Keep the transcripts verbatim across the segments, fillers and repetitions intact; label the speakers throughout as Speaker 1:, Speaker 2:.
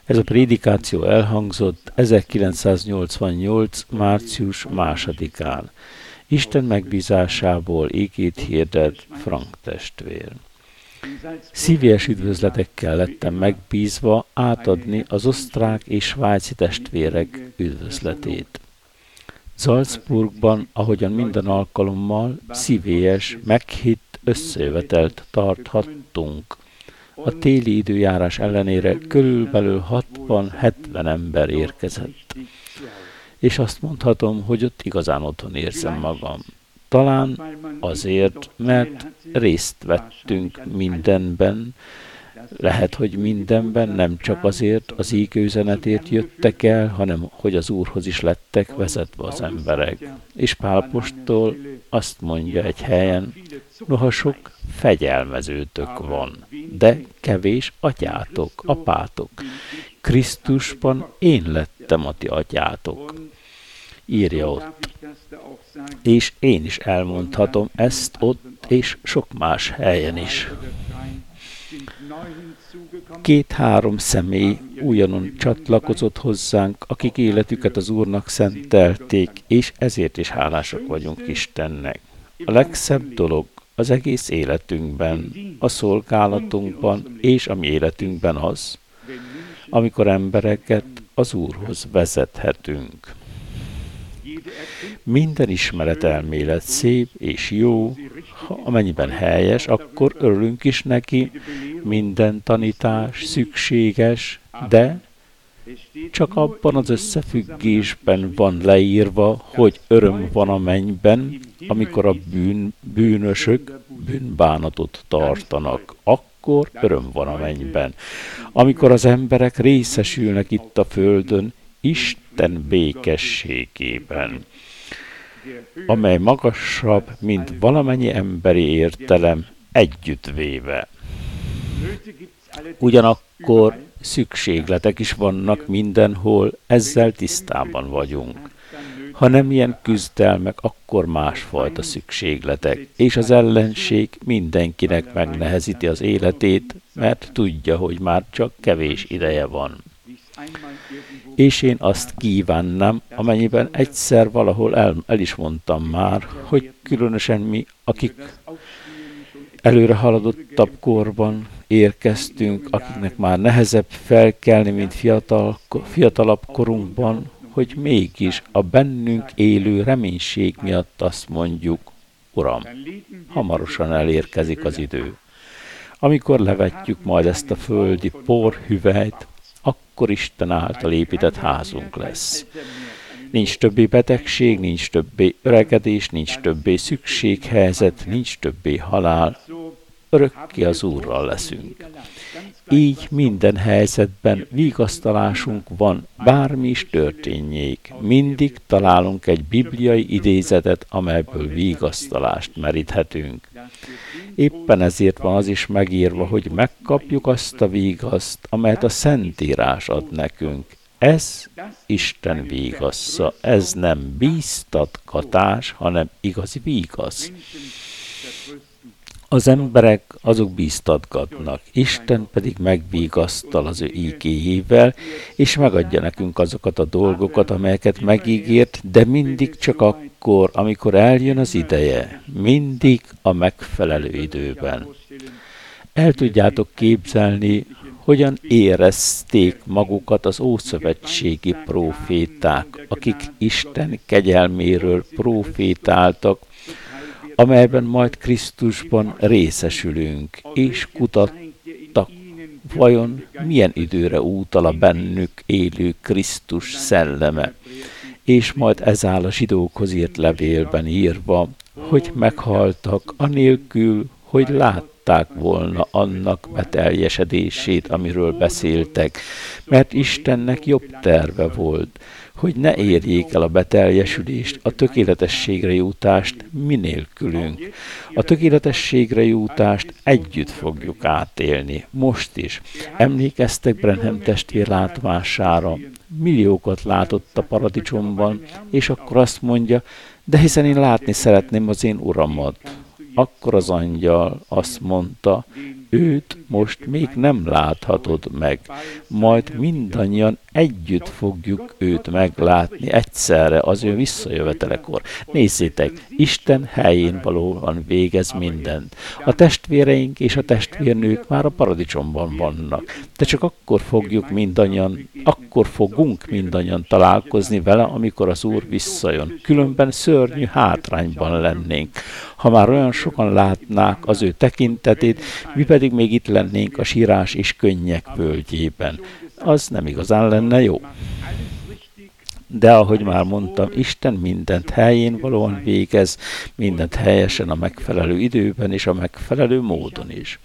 Speaker 1: Ez a prédikáció elhangzott ezerkilencszáznyolcvannyolc. március másodikán. Isten megbízásából igét hirdet Frank testvér. Szívélyes üdvözletekkel lettem megbízva átadni az osztrák és svájci testvérek üdvözletét. Salzburgban, ahogyan minden alkalommal, szívélyes, meghitt összejövetelt tarthattunk. A téli időjárás ellenére körülbelül hatvan-hetven ember érkezett. És azt mondhatom, hogy ott igazán otthon érzem magam. Talán azért, mert részt vettünk mindenben, lehet, hogy mindenben nem csak azért az íg üzenetért jöttek el, hanem hogy az Úrhoz is lettek vezetve az emberek. És Pál apostol azt mondja egy helyen, noha sok fegyelmezőtök van, de kevés atyátok, apátok. Krisztusban én lettem a ti atyátok. Írja ott. És én is elmondhatom ezt ott és sok más helyen is. Két-három személy újonnan csatlakozott hozzánk, akik életüket az Úrnak szentelték, és ezért is hálásak vagyunk Istennek. A legszebb dolog az egész életünkben, a szolgálatunkban és a mi életünkben az, amikor embereket az Úrhoz vezethetünk. Minden ismeretelmélet szép és jó, ha amennyiben helyes, akkor örülünk is neki, minden tanítás szükséges, de csak abban az összefüggésben van leírva, hogy öröm van a mennyben, amikor a bűn, bűnösök bűnbánatot tartanak. Akkor öröm van a mennyben. Amikor az emberek részesülnek itt a földön, Isten békességében, amely magasabb, mint valamennyi emberi értelem együttvéve. Ugyanakkor szükségletek is vannak mindenhol, ezzel tisztában vagyunk. Ha nem ilyen küzdelmek, akkor másfajta szükségletek, és az ellenség mindenkinek megnehezíti az életét, mert tudja, hogy már csak kevés ideje van. És én azt kívánnám, amennyiben egyszer valahol el, el is mondtam már, hogy különösen mi, akik előre haladottabb korban érkeztünk, akiknek már nehezebb felkelni, mint fiatal, fiatalabb korunkban, hogy mégis a bennünk élő reménység miatt azt mondjuk, Uram, hamarosan elérkezik az idő. Amikor levetjük majd ezt a földi porhüvelyt, akkor Isten által épített házunk lesz. Nincs többé betegség, nincs többé öregedés, nincs többé szükséghelyzet, nincs többé halál. Örökké az Úrral leszünk. Így minden helyzetben vigasztalásunk van, bármi is történjék. Mindig találunk egy bibliai idézetet, amelyből vigasztalást meríthetünk. Éppen ezért van az is megírva, hogy megkapjuk azt a vigaszt, amelyet a Szentírás ad nekünk. Ez Isten vigasza, ez nem bíztatgatás, hanem igazi vigasz. Az emberek azok bíztatgatnak, Isten pedig megvigasztal az ő ígéjével, és megadja nekünk azokat a dolgokat, amelyeket megígért, de mindig csak akkor, amikor eljön az ideje, mindig a megfelelő időben. El tudjátok képzelni, hogyan érezték magukat az ószövetségi próféták, akik Isten kegyelméről prófétáltak, amelyben majd Krisztusban részesülünk, és kutattak, vajon milyen időre útal a bennük élő Krisztus szelleme. És majd ez áll a zsidókhoz írt levélben írva, hogy meghaltak anélkül, hogy látták volna annak beteljesedését, amiről beszéltek, mert Istennek jobb terve volt, hogy ne érjék el a beteljesülést, a tökéletességre jutást minélkülünk. A tökéletességre jutást együtt fogjuk átélni, most is. Emlékeztek Branham testvér látvására, milliókat látott a paradicsomban, és akkor azt mondja, de hiszen én látni szeretném az én uramat. Akkor az angyal azt mondta, őt most még nem láthatod meg, majd mindannyian együtt fogjuk őt meglátni egyszerre az ő visszajövetelekor. Nézzétek, Isten helyén valóan végez mindent. A testvéreink és a testvérnők már a paradicsomban vannak, de csak akkor fogjuk mindannyian, akkor fogunk mindannyian találkozni vele, amikor az Úr visszajön. Különben szörnyű hátrányban lennénk. Ha már olyan sokan látnák az ő tekintetét, mi pedig még itt lennénk a sírás és könnyek völgyében. Az nem igazán lenne jó. De ahogy már mondtam, Isten mindent helyén valóan végez, mindent helyesen a megfelelő időben és a megfelelő módon is.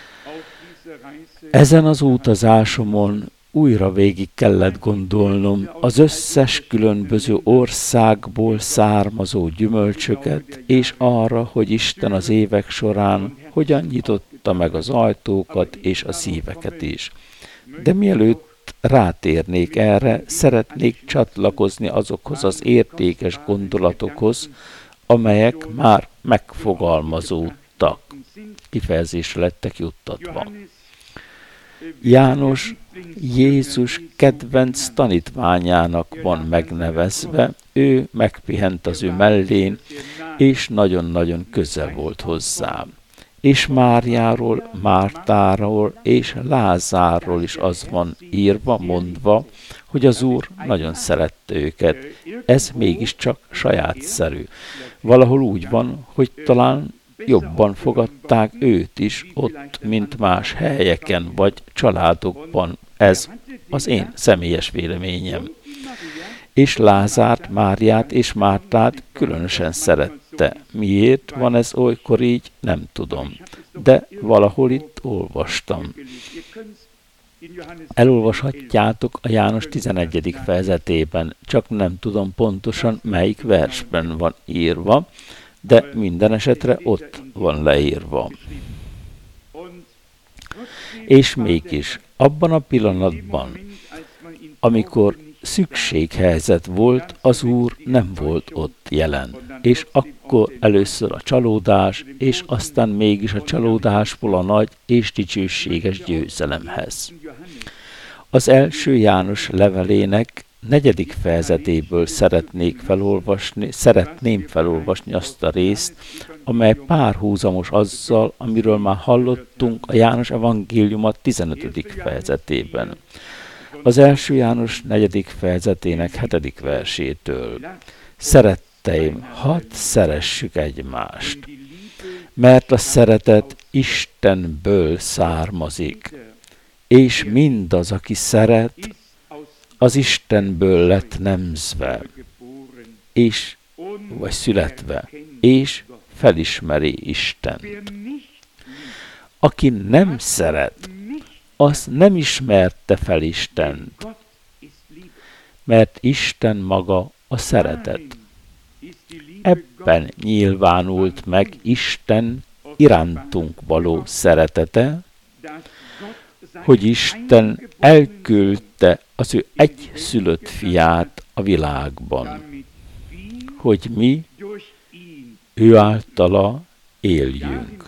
Speaker 1: Ezen az utazásomon újra végig kellett gondolnom az összes különböző országból származó gyümölcsöket, és arra, hogy Isten az évek során hogyan nyitotta meg az ajtókat és a szíveket is. De mielőtt rátérnék erre, szeretnék csatlakozni azokhoz az értékes gondolatokhoz, amelyek már megfogalmazódtak, kifejezésre lettek juttatva. János Jézus kedvenc tanítványának van megnevezve, ő megpihent az ő mellén, és nagyon-nagyon közel volt hozzá. És Máriáról, Mártáról és Lázárról is az van írva, mondva, hogy az Úr nagyon szerette őket. Ez mégiscsak sajátszerű. Valahol úgy van, hogy talán jobban fogadták őt is ott, mint más helyeken vagy családokban. Ez az én személyes véleményem. És Lázárt, Máriát és Mártát különösen szerette. Miért van ez olykor így, nem tudom. De valahol itt olvastam. Elolvashatjátok a János tizenegyedik fejezetében, csak nem tudom pontosan melyik versben van írva, de minden esetre ott van leírva. És mégis, abban a pillanatban, amikor szükséghelyzet volt, az Úr nem volt ott jelen. És akkor először a csalódás, és aztán mégis a csalódásból a nagy és dicsőséges győzelemhez. Az első János levelének negyedik fejezetéből szeretnék felolvasni, szeretném felolvasni azt a részt, amely párhuzamos azzal, amiről már hallottunk a János evangéliuma tizenötödik fejezetében. Az első János negyedik fejezetének hetedik versétől. Szeretteim, hadd szeressük egymást, mert a szeretet Istenből származik, és mindaz, aki szeret, az Istenből lett nemzve, és, vagy születve, és felismeri Istent. Aki nem szeret, az nem ismerte fel Istent, mert Isten maga a szeretet. Ebben nyilvánult meg Isten irántunk való szeretete, hogy Isten elküldte az ő egyszülött fiát a világban, hogy mi ő általa éljünk.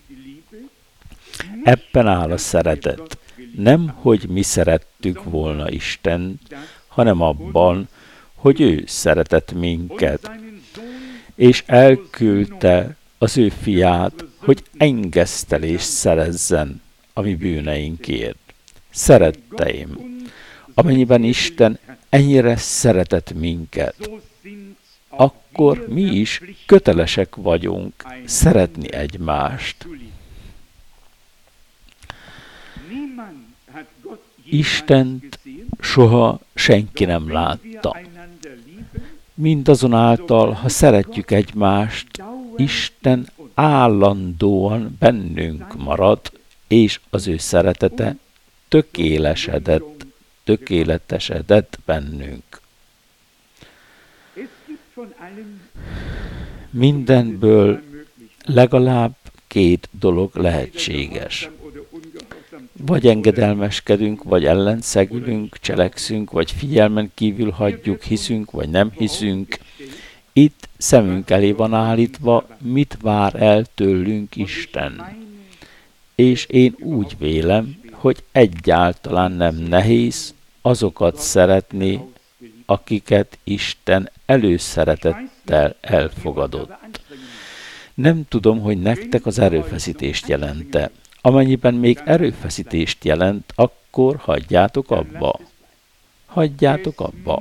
Speaker 1: Ebben áll a szeretet. Nem, hogy mi szerettük volna Istent, hanem abban, hogy ő szeretett minket, és elküldte az ő fiát, hogy engesztelést szerezzen a mi bűneinkért. Szeretteim, amennyiben Isten ennyire szeretett minket, akkor mi is kötelesek vagyunk szeretni egymást. Istent soha senki nem látta. Mindazonáltal, ha szeretjük egymást, Isten állandóan bennünk marad, és az ő szeretete tökélesedett, tökéletesedett bennünk. Mindenből legalább két dolog lehetséges. Vagy engedelmeskedünk, vagy ellenszegülünk, cselekszünk, vagy figyelmen kívül hagyjuk, hiszünk, vagy nem hiszünk, Itt szemünk elé van állítva, mit vár el tőlünk Isten. És én úgy vélem, hogy egyáltalán nem nehéz azokat szeretni, akiket Isten előszeretettel elfogadott. Nem tudom, hogy nektek az erőfeszítést jelente. Amennyiben még erőfeszítést jelent, akkor hagyjátok abba. Hagyjátok abba.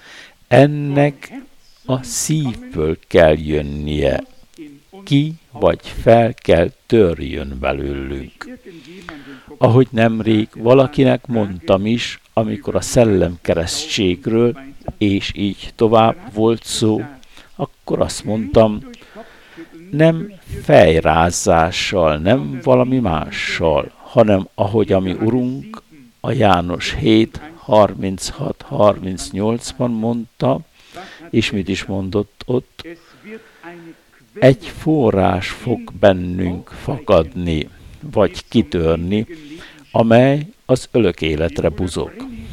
Speaker 1: Ennek a szívből kell jönnie. Ki vagy fel kell törjön belőlünk. Ahogy nemrég valakinek mondtam is, amikor a szellemkeresztségről, és így tovább volt szó, akkor azt mondtam, nem fejrázással, nem valami mással, hanem ahogy a mi Urunk a János hét harminchat harmincnyolcban mondta, és mit is mondott ott, egy forrás fog bennünk fakadni, vagy kitörni, amely az örök életre buzog.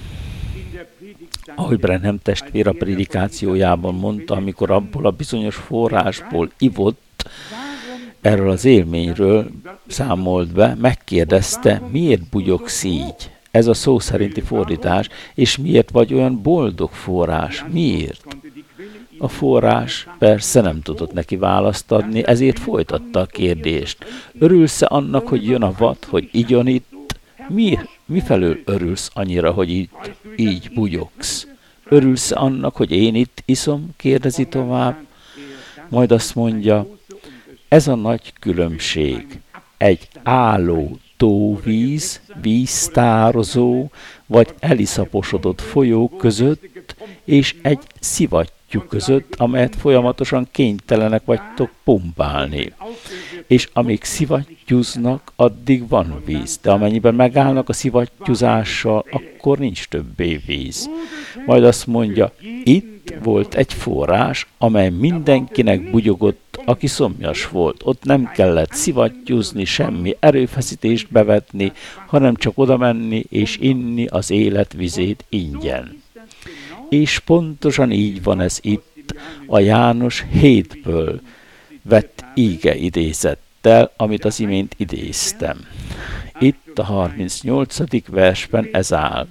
Speaker 1: Ahogy Branham testvér a prédikációjában mondta, amikor abból a bizonyos forrásból ivott, erről az élményről számolt be, megkérdezte, miért bugyogsz így? Ez a szó szerinti fordítás, és miért vagy olyan boldog forrás? Miért? A forrás persze nem tudott neki választ adni, ezért folytatta a kérdést. Örülsz-e annak, hogy jön a vad, hogy igyon itt? Mi, mifelől örülsz annyira, hogy itt így bugyogsz? Örülsz-e annak, hogy én itt iszom? Kérdezi tovább. Majd azt mondja, ez a nagy különbség. Egy álló tóvíz, víztározó, vagy eliszaposodott folyó között, és egy szivattyú között, amelyet folyamatosan kénytelenek vagytok pumpálni. És amíg szivattyúznak, addig van víz, de amennyiben megállnak a szivattyúzással, akkor nincs többé víz. Majd azt mondja, itt volt egy forrás, amely mindenkinek bugyogott, aki szomjas volt. Ott nem kellett szivattyúzni, semmi erőfeszítést bevetni, hanem csak oda menni és inni az élet vizét ingyen. És pontosan így van ez itt, a János hétből vett íge idézettel, amit az imént idéztem. Itt a harmincnyolcadik versben ez áll.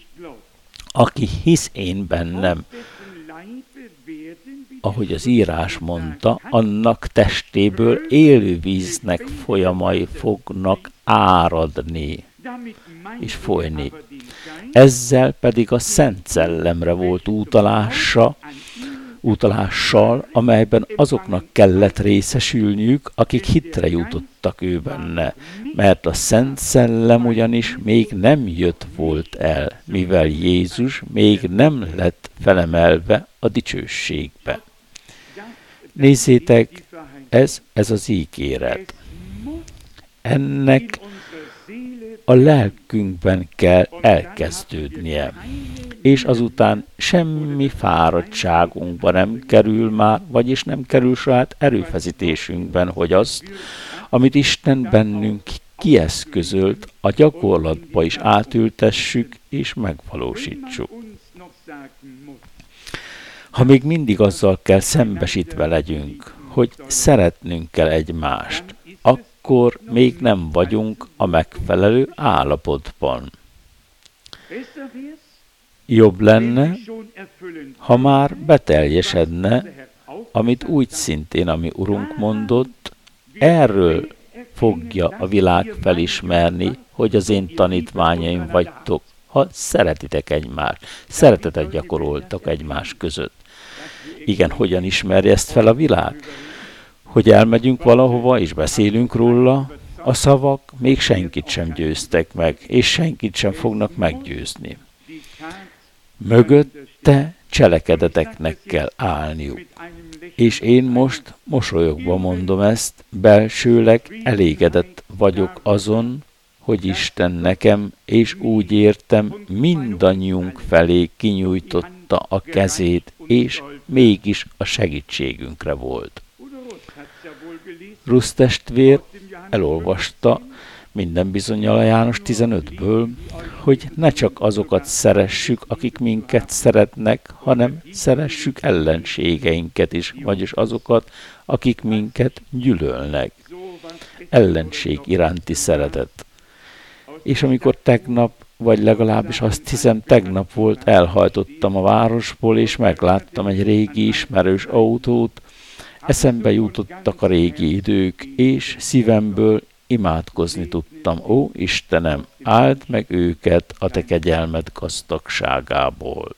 Speaker 1: Aki hisz én bennem, ahogy az írás mondta, annak testéből élő víznek folyamai fognak áradni és folyni. Ezzel pedig a Szent Szellemre volt utalása, utalással, amelyben azoknak kellett részesülniük, akik hitre jutottak ő benne, mert a Szent Szellem ugyanis még nem jött volt el, mivel Jézus még nem lett felemelve a dicsőségbe. Nézzétek, ez, ez az ígéret. Ennek a lelkünkben kell elkezdődnie, és azután semmi fáradtságunkba nem kerül már, vagyis nem kerül saját erőfeszítésünkben, hogy azt, amit Isten bennünk kieszközölt, a gyakorlatba is átültessük és megvalósítsuk. Ha még mindig azzal kell szembesítve legyünk, hogy szeretnünk kell egymást, akkor még nem vagyunk a megfelelő állapotban. Jobb lenne, ha már beteljesedne, amit úgy szintén, ami Urunk mondott, erről fogja a világ felismerni, hogy az én tanítványaim vagytok, ha szeretitek egymást, szeretetet gyakoroltak egymás között. Igen, hogyan ismeri ezt fel a világ? Hogy elmegyünk valahova és beszélünk róla, a szavak még senkit sem győztek meg, és senkit sem fognak meggyőzni. Mögötte cselekedeteknek kell állniuk. És én most mosolyogva mondom ezt, belsőleg elégedett vagyok azon, hogy Isten nekem, és úgy értem, mindannyiunk felé kinyújtotta a kezét, és mégis a segítségünkre volt. Rusz testvér elolvasta, minden bizonnyal a János tizenötből, hogy ne csak azokat szeressük, akik minket szeretnek, hanem szeressük ellenségeinket is, vagyis azokat, akik minket gyűlölnek. Ellenség iránti szeretet. És amikor tegnap, vagy legalábbis azt hiszem tegnap volt, elhajtottam a városból, és megláttam egy régi ismerős autót, eszembe jutottak a régi idők, és szívemből imádkozni tudtam. Ó, Istenem, áld meg őket a te kegyelmed gazdagságából.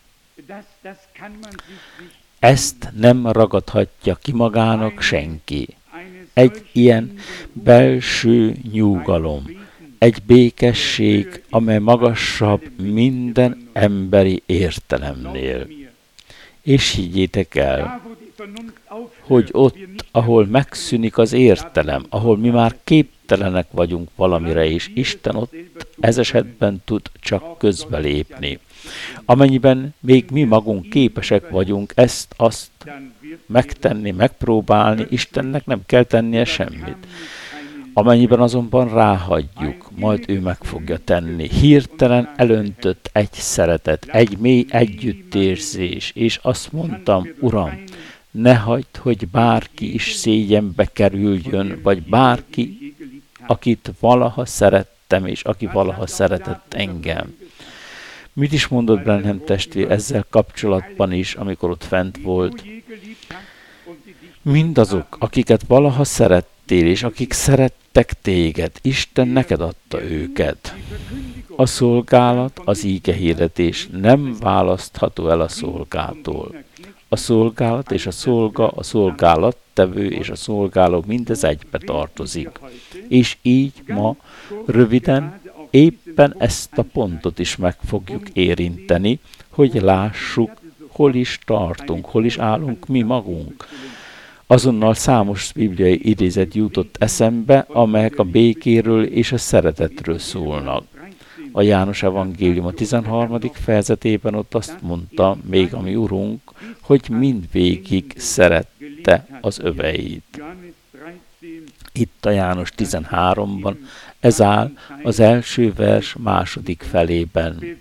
Speaker 1: Ezt nem ragadhatja ki magának senki. Egy ilyen belső nyugalom, egy békesség, amely magasabb minden emberi értelemnél. És higgyétek el, hogy ott, ahol megszűnik az értelem, ahol mi már képtelenek vagyunk valamire, és Isten ott ez esetben tud csak közbelépni. Amennyiben még mi magunk képesek vagyunk ezt, azt megtenni, megpróbálni, Istennek nem kell tennie semmit. Amennyiben azonban ráhagyjuk, majd ő meg fogja tenni. Hirtelen elöntött egy szeretet, egy mély együttérzés, és azt mondtam, Uram, ne hagyd, hogy bárki is szégyenbe kerüljön, vagy bárki, akit valaha szerettem, és aki valaha szeretett engem. Mit is mondott Branham testvér ezzel kapcsolatban is, amikor ott fent volt? Mindazok, akiket valaha szerettél, és akik szerettek téged, Isten neked adta őket. A szolgálat, az ígehirdetés nem választható el a szolgától. A szolgálat és a szolga, a szolgálattevő és a szolgáló mindez egybe tartozik. És így ma röviden éppen ezt a pontot is meg fogjuk érinteni, hogy lássuk, hol is tartunk, hol is állunk mi magunk. Azonnal számos bibliai idézet jutott eszembe, amelyek a békéről és a szeretetről szólnak. A János evangélium a tizenharmadik fejezetében ott azt mondta, még a mi Urunk, hogy mindvégig szerette az öveit. Itt a János tizenháromban, ez áll az első vers második felében.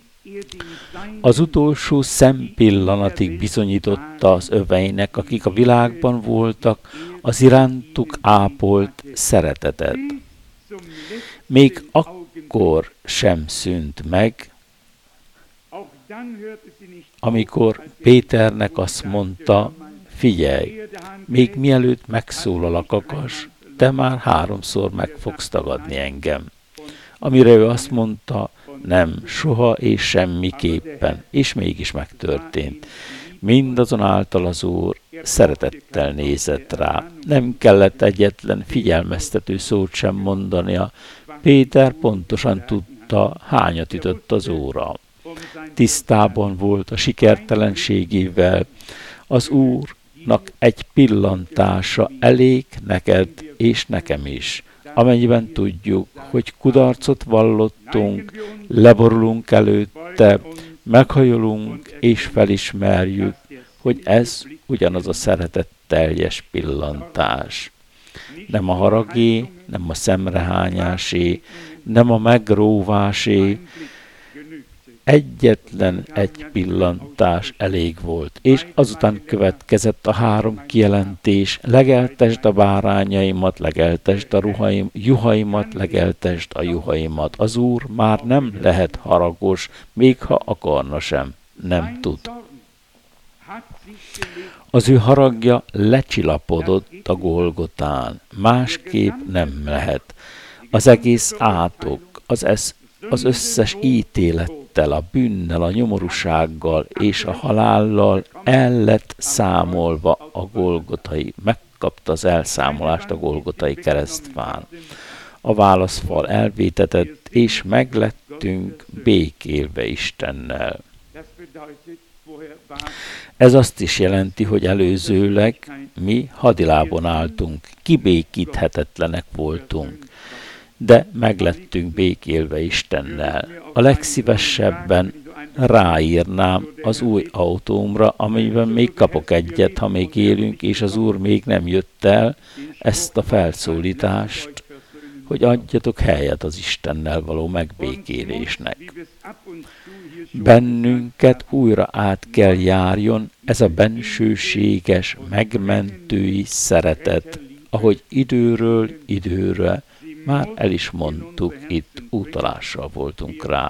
Speaker 1: Az utolsó szempillanatig bizonyította az öveinek, akik a világban voltak, az irántuk ápolt szeretetet. Még akkor sem szűnt meg, amikor Péternek azt mondta, figyelj, még mielőtt megszólal a kakas, te már háromszor meg fogsz tagadni engem. Amire ő azt mondta, nem, soha és semmiképpen, és mégis megtörtént. Mindazonáltal az Úr szeretettel nézett rá. Nem kellett egyetlen figyelmeztető szót sem mondania. Péter pontosan tudta, hányat ütött az óra. Tisztában volt a sikertelenségével. Az Úrnak egy pillantása elég neked és nekem is. Amennyiben tudjuk, hogy kudarcot vallottunk, leborulunk előtte, meghajolunk és felismerjük, hogy ez ugyanaz a szeretetteljes pillantás. Nem a haragé, nem a szemrehányásé, nem a megróvásé, egyetlen egy pillantás elég volt, és azután következett a három kijelentés, legeltesd a bárányaimat, legeltesd a ruhaim, juhaimat, legeltesd a juhaimat. Az Úr már nem lehet haragos, még ha akarna sem, nem tud. Az ő haragja lecsillapodott a Golgotán, másképp nem lehet. Az egész átok, az, esz, az összes ítélettel, a bűnnel, a nyomorúsággal és a halállal el lett számolva a golgotai, megkapta az elszámolást a golgotai keresztfán. A válaszfal elvétetett, és meglettünk békélve Istennel. Ez azt is jelenti, hogy előzőleg mi hadilábon álltunk, kibékíthetetlenek voltunk, de meglettünk békélve Istennel. A legszívesebben ráírnám az új autómra, amiben még kapok egyet, ha még élünk, és az Úr még nem jött el, ezt a felszólítást, hogy adjatok helyet az Istennel való megbékélésnek. Bennünket újra át kell járjon ez a bensőséges, megmentői szeretet, ahogy időről időre már el is mondtuk, itt utalással voltunk rá.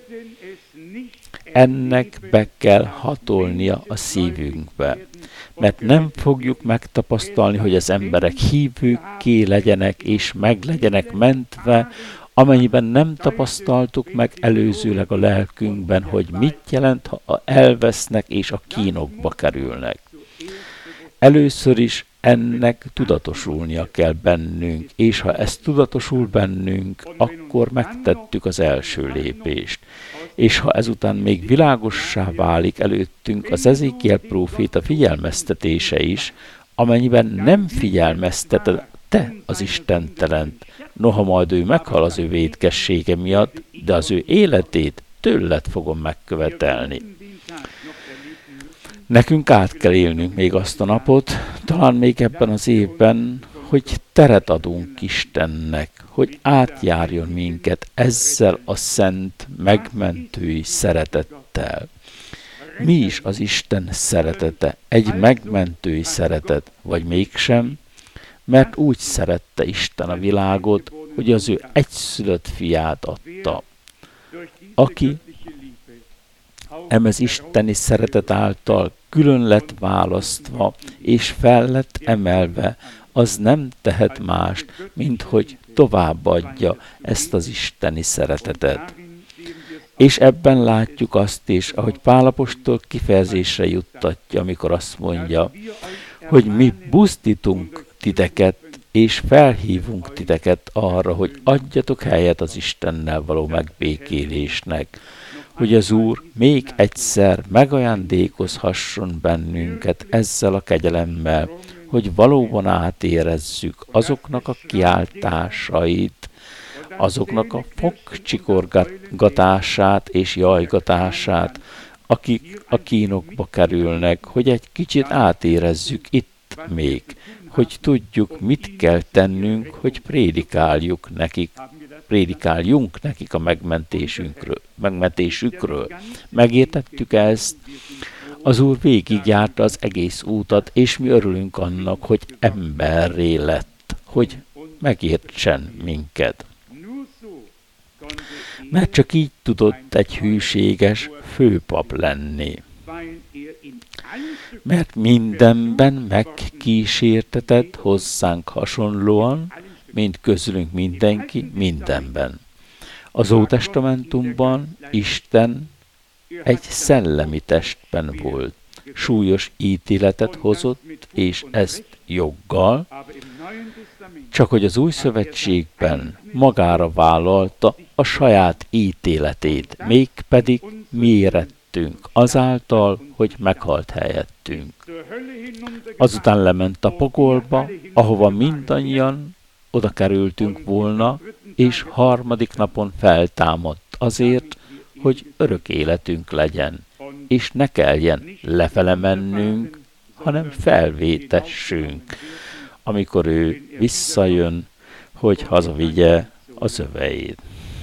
Speaker 1: Ennek be kell hatolnia a szívünkbe, mert nem fogjuk megtapasztalni, hogy az emberek hívőkké legyenek és meg legyenek mentve, amennyiben nem tapasztaltuk meg előzőleg a lelkünkben, hogy mit jelent, ha elvesznek és a kínokba kerülnek. Először is ennek tudatosulnia kell bennünk, és ha ez tudatosul bennünk, akkor megtettük az első lépést. És ha ezután még világossá válik előttünk az Ezékiel próféta figyelmeztetése is, amennyiben nem figyelmezteted te az istentelent, noha majd ő meghal az ő vétkessége miatt, de az ő életét tőled fogom megkövetelni. Nekünk át kell élnünk még azt a napot, talán még ebben az évben, hogy teret adunk Istennek, hogy átjárjon minket ezzel a szent, megmentői szeretettel. Mi is az Isten szeretete? Egy megmentői szeretet, vagy mégsem? Mert úgy szerette Isten a világot, hogy az ő egyszülött fiát adta, aki emez isteni szeretet által külön lett választva és fel lett emelve, az nem tehet mást, mint hogy továbbadja ezt az isteni szeretetet. És ebben látjuk azt is, ahogy Pál apostol kifejezésre juttatja, amikor azt mondja, hogy mi buzdítunk titeket, és felhívunk titeket arra, hogy adjatok helyet az Istennel való megbékélésnek, hogy az Úr még egyszer megajándékozhasson bennünket ezzel a kegyelemmel, hogy valóban átérezzük azoknak a kiáltásait, azoknak a fogcsikorgatását és jajgatását, akik a kínokba kerülnek, hogy egy kicsit átérezzük itt még, hogy tudjuk, mit kell tennünk, hogy prédikáljuk nekik, prédikáljunk nekik a megmentésünkről, megmentésükről. Megértettük ezt? Az Úr végigjárta az egész útat, és mi örülünk annak, hogy emberré lett, hogy megértsen minket. Mert csak így tudott egy hűséges főpap lenni. Mert mindenben megkísértetett hozzánk hasonlóan, mint közülünk mindenki mindenben. Az Ótestamentumban Isten egy szellemi testben volt, súlyos ítéletet hozott, és ezt joggal, csak hogy az Új Szövetségben magára vállalta a saját ítéletét, mégpedig mi érettünk azáltal, hogy meghalt helyettünk. Azután lement a pokolba, ahova mindannyian oda kerültünk volna, és harmadik napon feltámadt azért, hogy örök életünk legyen, és ne kelljen lefele mennünk, hanem felvétessünk, amikor ő visszajön, hogy hazavigye az öveid.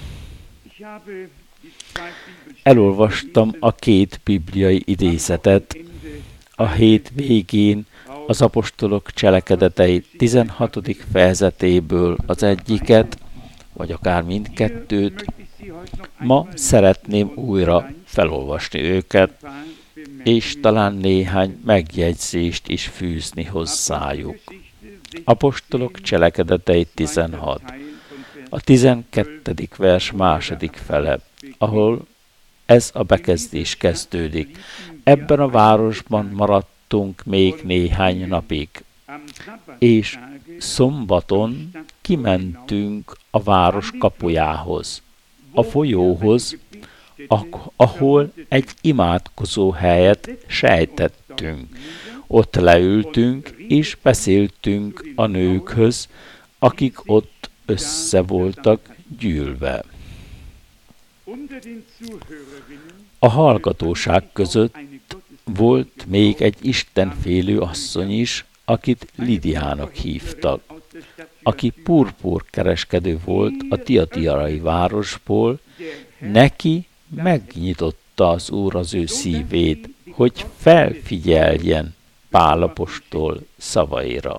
Speaker 1: Elolvastam a két bibliai idézetet, a hét végén az apostolok cselekedetei tizenhatodik fejezetéből az egyiket, vagy akár mindkettőt. Ma szeretném újra felolvasni őket, és talán néhány megjegyzést is fűzni hozzájuk. Apostolok cselekedetei tizenhat. A tizenkettedik vers második fele, ahol ez a bekezdés kezdődik. Ebben a városban maradtunk még néhány napig, és szombaton kimentünk a város kapujához, a folyóhoz, ahol egy imádkozó helyet sejtettünk. Ott leültünk, és beszéltünk a nőkhöz, akik ott össze voltak gyűlve. A hallgatóság között volt még egy istenfélő asszony is, akit Lidiának hívtak. aki purpurkereskedő volt a tiatirai városból, neki megnyitotta az Úr az ő szívét, hogy felfigyeljen Pál apostol szavaira.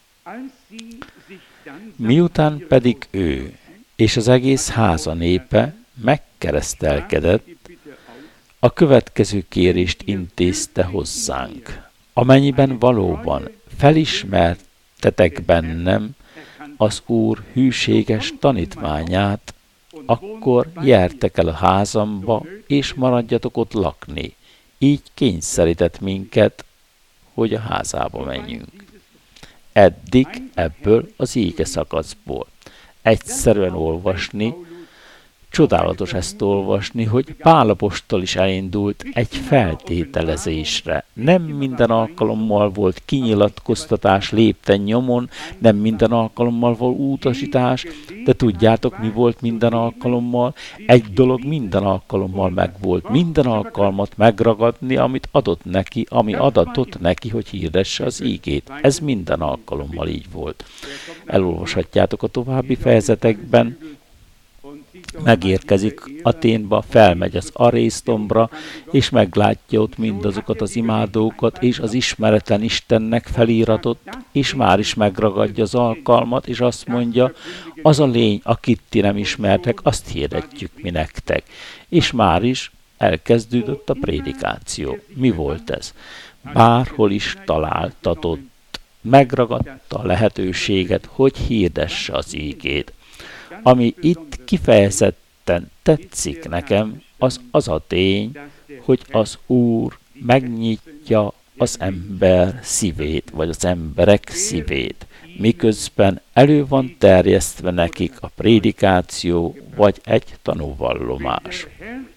Speaker 1: Miután pedig ő és az egész háza népe megkeresztelkedett, a következő kérést intézte hozzánk. Amennyiben valóban felismertetek bennem az Úr hűséges tanítványát, akkor jártek el a házamba, és maradjatok ott lakni. Így kényszerített minket, hogy a házába menjünk. Eddig ebből az íge szakaszból. Egyszerűen olvasni, csodálatos ezt olvasni, hogy Pál apostol is elindult egy feltételezésre. Nem minden alkalommal volt kinyilatkoztatás lépten nyomon, nem minden alkalommal volt utasítás, de tudjátok, mi volt minden alkalommal? Egy dolog minden alkalommal megvolt. Minden alkalmat megragadni, amit adott neki, ami adatott neki, hogy hirdesse az ígét. Ez minden alkalommal így volt. Elolvashatjátok a további fejezetekben. Megérkezik Athénba, felmegy az Arésztombra, és meglátja ott mindazokat az imádókat, és az ismeretlen Istennek felíratot, és már is megragadja az alkalmat, és azt mondja, az a lény, akit ti nem ismertek, azt hirdetjük mi nektek. És már is elkezdődött a prédikáció. Mi volt ez? Bárhol is találtatott, megragadta a lehetőséget, hogy hirdesse az ígét. Ami itt kifejezetten tetszik nekem, az az a tény, hogy az Úr megnyitja az ember szívét, vagy az emberek szívét, miközben elő van terjesztve nekik a prédikáció, vagy egy tanúvallomás.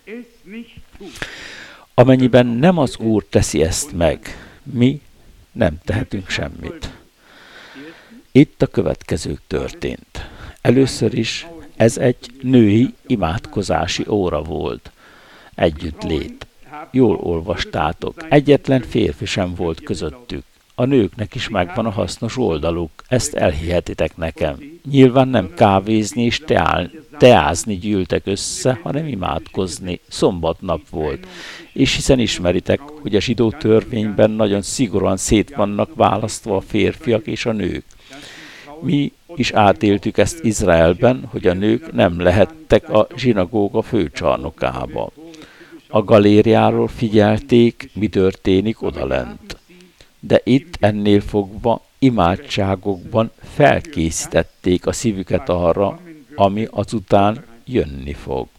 Speaker 1: Amennyiben nem az Úr teszi ezt meg, mi nem tehetünk semmit. Itt a következő történt. Először is ez egy női imádkozási óra volt. Együttlét. Jól olvastátok. Egyetlen férfi sem volt közöttük. A nőknek is megvan a hasznos oldaluk. Ezt elhihetitek nekem. Nyilván nem kávézni és teál, teázni gyűltek össze, hanem imádkozni. Szombatnap volt. És hiszen ismeritek, hogy a zsidó törvényben nagyon szigorúan szét vannak választva a férfiak és a nők. Mi is átéltük ezt Izraelben, hogy a nők nem lehettek a zsinagóga főcsarnokába. A galériáról figyelték, mi történik odalent. De itt ennél fogva imádságokban felkészítették a szívüket arra, ami azután jönni fog.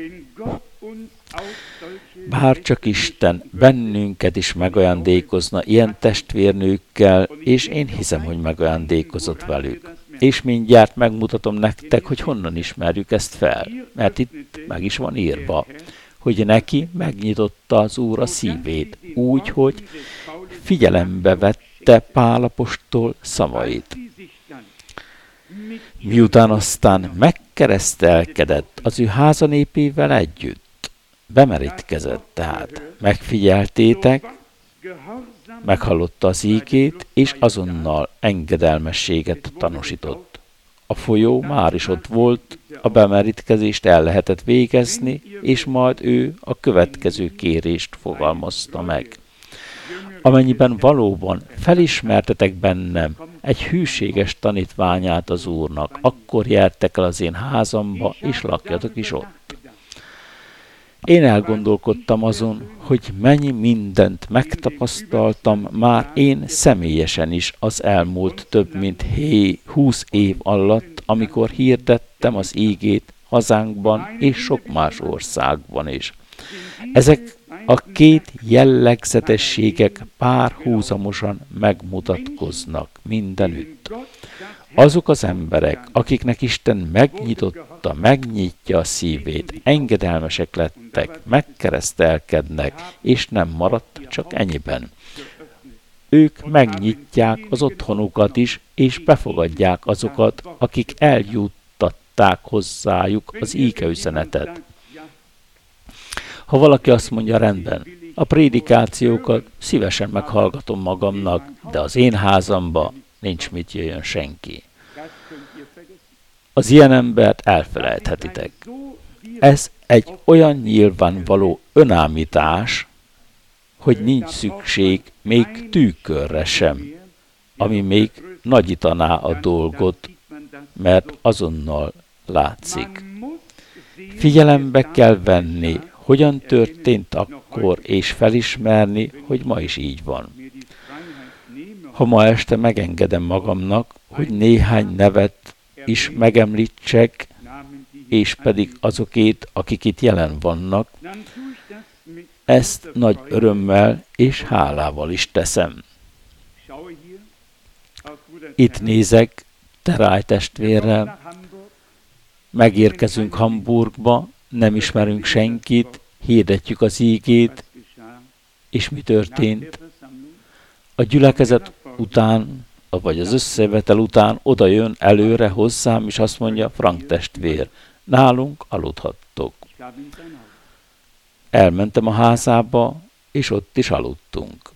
Speaker 1: Bár csak Isten bennünket is megajándékozna ilyen testvérnőkkel, és én hiszem, hogy megajándékozott velük. És mindjárt megmutatom nektek, hogy honnan ismerjük ezt fel, mert itt meg is van írva, hogy neki megnyitotta az Úr a szívét, úgy, hogy figyelembe vette Pál apostol szavait. Miután aztán megkeresztelkedett az ő házanépével együtt, bemerítkezett tehát, megfigyeltétek, meghallotta az ígét, és azonnal engedelmességet tanúsított. A folyó már is ott volt, a bemerítkezést el lehetett végezni, és majd ő a következő kérést fogalmazta meg. Amennyiben valóban felismertetek bennem egy hűséges tanítványát az Úrnak, akkor jártek el az én házamba, és lakjatok is ott. Én elgondolkodtam azon, hogy mennyi mindent megtapasztaltam már én személyesen is az elmúlt több mint húsz év alatt, amikor hirdettem az ígét hazánkban és sok más országban is. Ezek a két jellegzetességek párhuzamosan megmutatkoznak mindenütt. Azok az emberek, akiknek Isten megnyitotta, megnyitja a szívét, engedelmesek lettek, megkeresztelkednek, és nem maradt csak ennyiben. Ők megnyitják az otthonukat is, és befogadják azokat, akik eljuttatták hozzájuk az ígeüzenetet. Ha valaki azt mondja, rendben, a prédikációkat szívesen meghallgatom magamnak, de az én házamba nincs mit jöjjön senki. Az ilyen embert elfelejthetitek. Ez egy olyan nyilvánvaló önállítás, hogy nincs szükség még tűkörre sem, ami még nagyítaná a dolgot, mert azonnal látszik. Figyelembe kell venni, hogyan történt akkor, és felismerni, hogy ma is így van. Ha ma este megengedem magamnak, hogy néhány nevet is megemlítsek, és pedig azokét, akik itt jelen vannak, ezt nagy örömmel és hálával is teszem. Itt nézek Terály testvérrel, megérkezünk Hamburgba, nem ismerünk senkit, hirdetjük az ígét, és mi történt? A gyülekezet után, vagy az összevetel után oda jön előre hozzám, és azt mondja, Frank testvér, nálunk aludhattok. Elmentem a házába, és ott is aludtunk.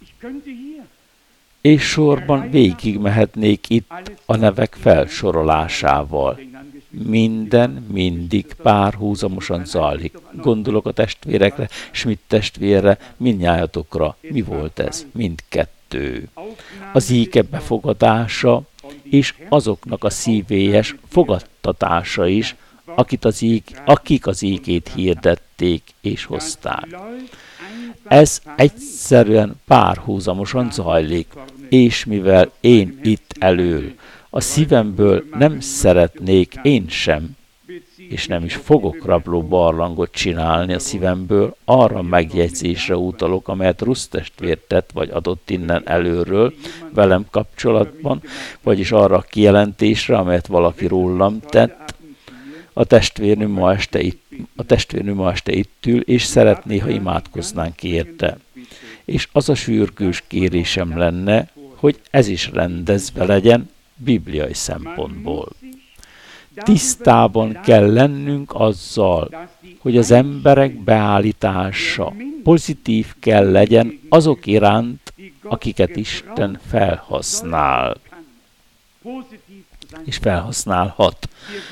Speaker 1: És sorban végigmehetnék itt a nevek felsorolásával. Minden mindig párhuzamosan zajlik. Gondolok a testvérekre, Schmidt testvérre, mindnyájatokra. Mi volt ez? Mindkettő. Az íge befogadása, és azoknak a szívélyes fogadtatása is, akit az íg, akik az ígét hirdették és hozták. Ez egyszerűen párhuzamosan zajlik, és mivel én itt elől a szívemből nem szeretnék én sem, és nem is fogok rabló barlangot csinálni a szívemből, arra megjegyzésre utalok, amelyet Rusz testvér tett, vagy adott innen előről velem kapcsolatban, vagyis arra a kijelentésre, amelyet valaki rólam tett. A testvérnő ma este itt, a testvérnő ma este itt ül, és szeretné, ha imádkoznánk érte. És az a sürgős kérésem lenne, hogy ez is rendezve legyen bibliai szempontból. Tisztában kell lennünk azzal, hogy az emberek beállítása pozitív kell legyen azok iránt, akiket Isten felhasznál. És felhasználhat.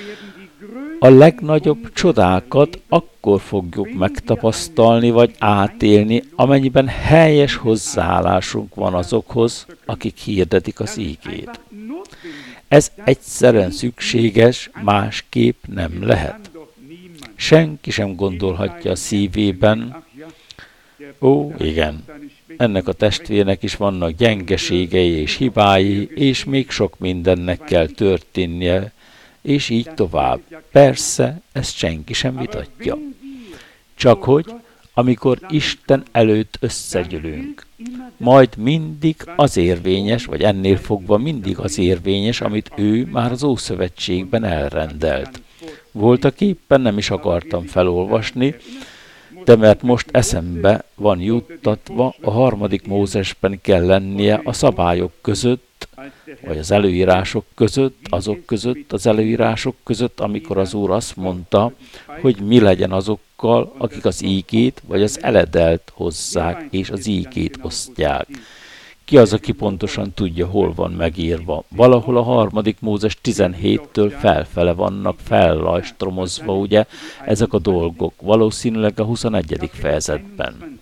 Speaker 1: A legnagyobb csodákat akkor fogjuk megtapasztalni vagy átélni, amennyiben helyes hozzáállásunk van azokhoz, akik hirdetik az ígét. Ez egyszerűen szükséges, másképp nem lehet. Senki sem gondolhatja a szívében, ó, igen, ennek a testvérnek is vannak gyengeségei és hibái, és még sok mindennek kell történnie, és így tovább. Persze, ezt senki sem vitatja. Csak hogy, amikor Isten előtt összegyűlünk, majd mindig az érvényes, vagy ennél fogva mindig az érvényes, amit ő már az Ószövetségben elrendelt. Voltak éppen nem is akartam felolvasni, de mert most eszembe van juttatva, a harmadik Mózesben kell lennie a szabályok között, vagy az előírások között, azok között, az előírások között, amikor az Úr azt mondta, hogy mi legyen azokkal, akik az ígét, vagy az eledelt hozzák, és az ígét osztják. Ki az, aki pontosan tudja, hol van megírva? Valahol a harmadik Mózes tizenhéttől felfele vannak fellajstromozva, ugye, ezek a dolgok. Valószínűleg a huszonegyedik fejezetben.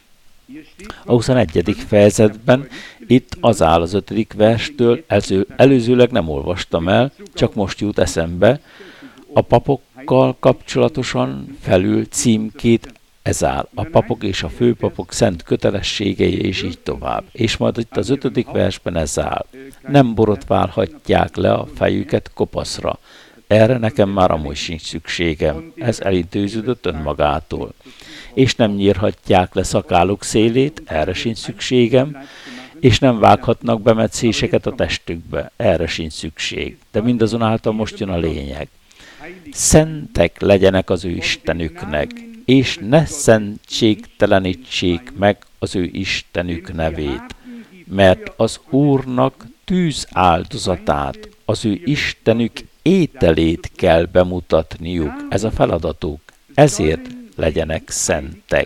Speaker 1: A huszonegyedik fejezetben itt az áll az ötödik verstől, elő, előzőleg nem olvastam el, csak most jut eszembe, a papokkal kapcsolatosan felül címkét ez áll, a papok és a főpapok szent kötelességei, és így tovább. És majd itt az ötödik versben ez áll. Nem borotválhatják le a fejüket kopaszra. Erre nekem már amúgy sincs szükségem. Ez elintéződött önmagától. És nem nyírhatják le szakáluk szélét, erre sincs szükségem, és nem vághatnak bemetszéseket a testükbe, erre sincs szükség. De mindazonáltal most jön a lényeg. Szentek legyenek az ő Istenüknek, és ne szentségtelenítsék meg az ő Istenük nevét, mert az Úrnak tűz áldozatát, az ő Istenük ételét kell bemutatniuk, ez a feladatuk, ezért legyenek szentek.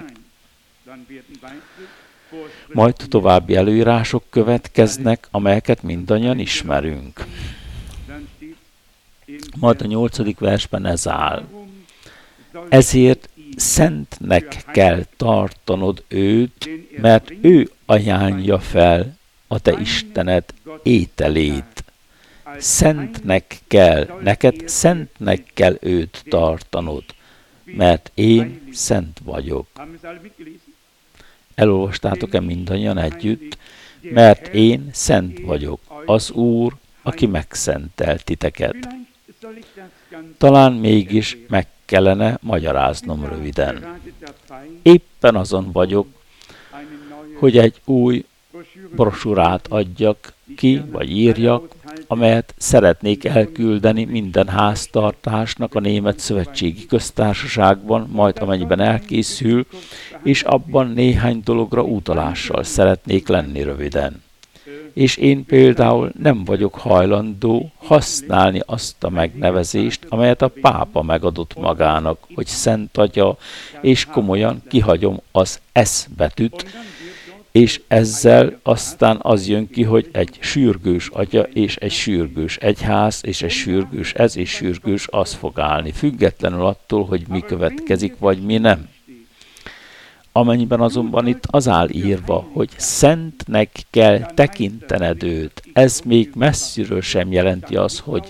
Speaker 1: Majd további előírások következnek, amelyeket mindannyian ismerünk. Majd a nyolcadik versben ez áll. Ezért szentnek kell tartanod őt, mert ő ajánlja fel a te Istened ételét. Szentnek kell, neked szentnek kell őt tartanod, mert én szent vagyok. Elolvastátok-e mindannyian együtt? Mert én szent vagyok, az Úr, aki megszentelt titeket. Talán mégis meg kellene magyaráznom röviden. Éppen azon vagyok, hogy egy új brosúrát adjak ki, vagy írjak, amelyet szeretnék elküldeni minden háztartásnak a Német Szövetségi Köztársaságban, majd amennyiben elkészül, és abban néhány dologra utalással szeretnék lenni röviden. És én például nem vagyok hajlandó használni azt a megnevezést, amelyet a pápa megadott magának, hogy Szent Atya, és komolyan kihagyom az S betűt, és ezzel aztán az jön ki, hogy egy sürgős atya, és egy sürgős egyház, és egy sürgős ez, és sürgős az fog állni, függetlenül attól, hogy mi következik, vagy mi nem. Amennyiben azonban itt az áll írva, hogy szentnek kell tekintened őt, ez még messziről sem jelenti az, hogy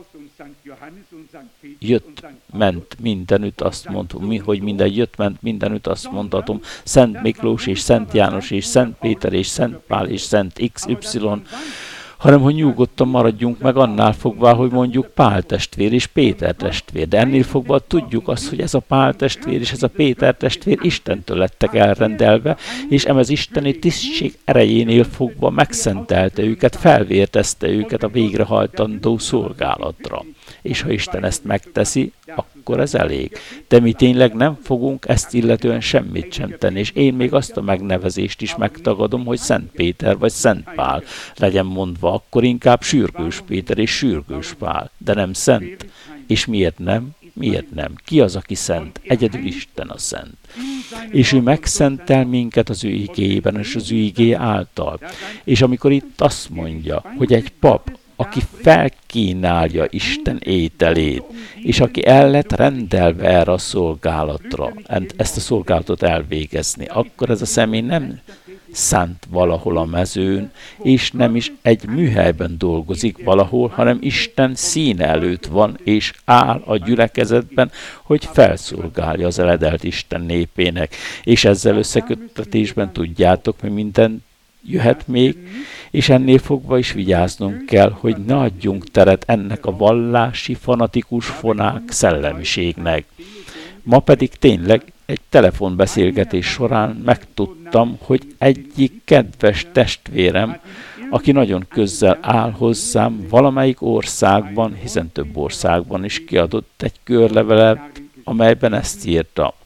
Speaker 1: jött, ment mindenütt, azt mondom, hogy minden jött, ment mindenütt, azt mondhatom, Szent Miklós és Szent János és Szent Péter és Szent Pál és Szent iksz ipszilon, hanem hogy nyugodtan maradjunk meg annál fogva, hogy mondjuk Pál testvér és Péter testvér. De ennél fogva tudjuk azt, hogy ez a Pál testvér és ez a Péter testvér Istentől lettek elrendelve, és emez isteni tisztség erejénél fogva megszentelte őket, felvértezte őket a végrehajtandó szolgálatra. És ha Isten ezt megteszi, akkor ez elég. De mi tényleg nem fogunk ezt illetően semmit sem tenni, és én még azt a megnevezést is megtagadom, hogy Szent Péter vagy Szent Pál legyen mondva, akkor inkább Sürgős Péter és Sürgős Pál, de nem szent. És miért nem? Miért nem? Ki az, aki szent? Egyedül Isten a szent. És ő megszentel minket az ő igéjében, és az ő igé által. És amikor itt azt mondja, hogy egy pap, aki felkínálja Isten ételét, és aki el lett rendelve erre a szolgálatra, ezt a szolgálatot elvégezni, akkor ez a személy nem szánt valahol a mezőn, és nem is egy műhelyben dolgozik valahol, hanem Isten színe előtt van, és áll a gyülekezetben, hogy felszolgálja az eledelt Isten népének. És ezzel összeköttetésben tudjátok, hogy minden jöhet még, és ennél fogva is vigyáznunk kell, hogy ne adjunk teret ennek a vallási, fanatikus, fonák szellemiségnek. Ma pedig tényleg egy telefonbeszélgetés során megtudtam, hogy egyik kedves testvérem, aki nagyon közel áll hozzám valamelyik országban, hiszen több országban is kiadott egy körlevelet, amelyben ezt írta.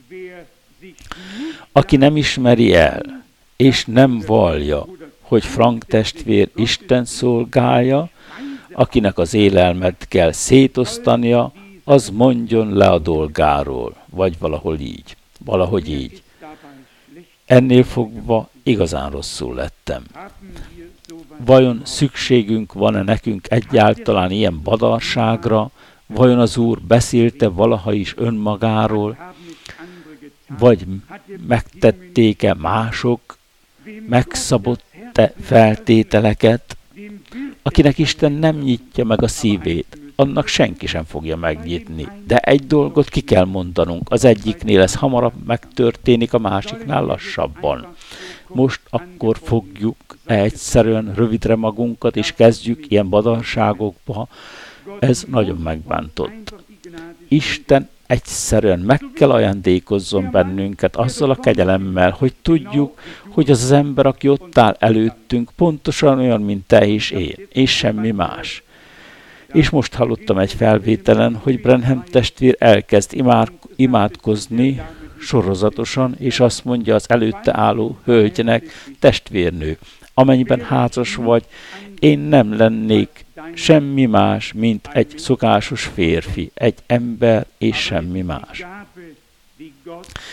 Speaker 1: Aki nem ismeri el, és nem vallja, hogy Frank testvér Isten szolgálja, akinek az élelmet kell szétosztania, az mondjon le a dolgáról, vagy valahol így, valahogy így. Ennél fogva igazán rosszul lettem. Vajon szükségünk van-e nekünk egyáltalán ilyen badarságra? Vajon az Úr beszélte valaha is önmagáról? Vagy megtették-e mások, megszabott-e feltételeket? Akinek Isten nem nyitja meg a szívét, annak senki sem fogja megnyitni. De egy dolgot ki kell mondanunk, az egyiknél ez hamarabb megtörténik, a másiknál lassabban. Most akkor fogjuk egyszerűen rövidre magunkat, és kezdjük ilyen badarságokba. Ez nagyon megbántott. Isten egyszerűen meg kell ajándékozzon bennünket azzal a kegyelemmel, hogy tudjuk, hogy az az ember, aki ott áll előttünk, pontosan olyan, mint te és én, és semmi más. És most hallottam egy felvételen, hogy Branham testvér elkezd imád, imádkozni sorozatosan, és azt mondja az előtte álló hölgynek, testvérnő, amennyiben házas vagy, én nem lennék semmi más, mint egy szokásos férfi, egy ember és semmi más.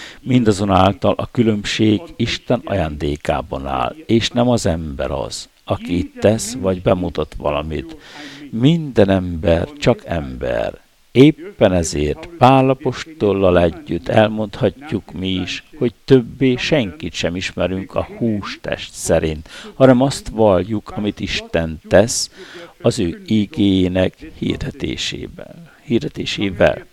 Speaker 1: Mindazonáltal a különbség Isten ajándékában áll, és nem az ember az, aki itt tesz, vagy bemutat valamit. Minden ember csak ember. Éppen ezért Pál apostollal együtt elmondhatjuk mi is, hogy többé senkit sem ismerünk a hústest szerint, hanem azt valljuk, amit Isten tesz az ő ígéjének hirdetésével. hirdetésével.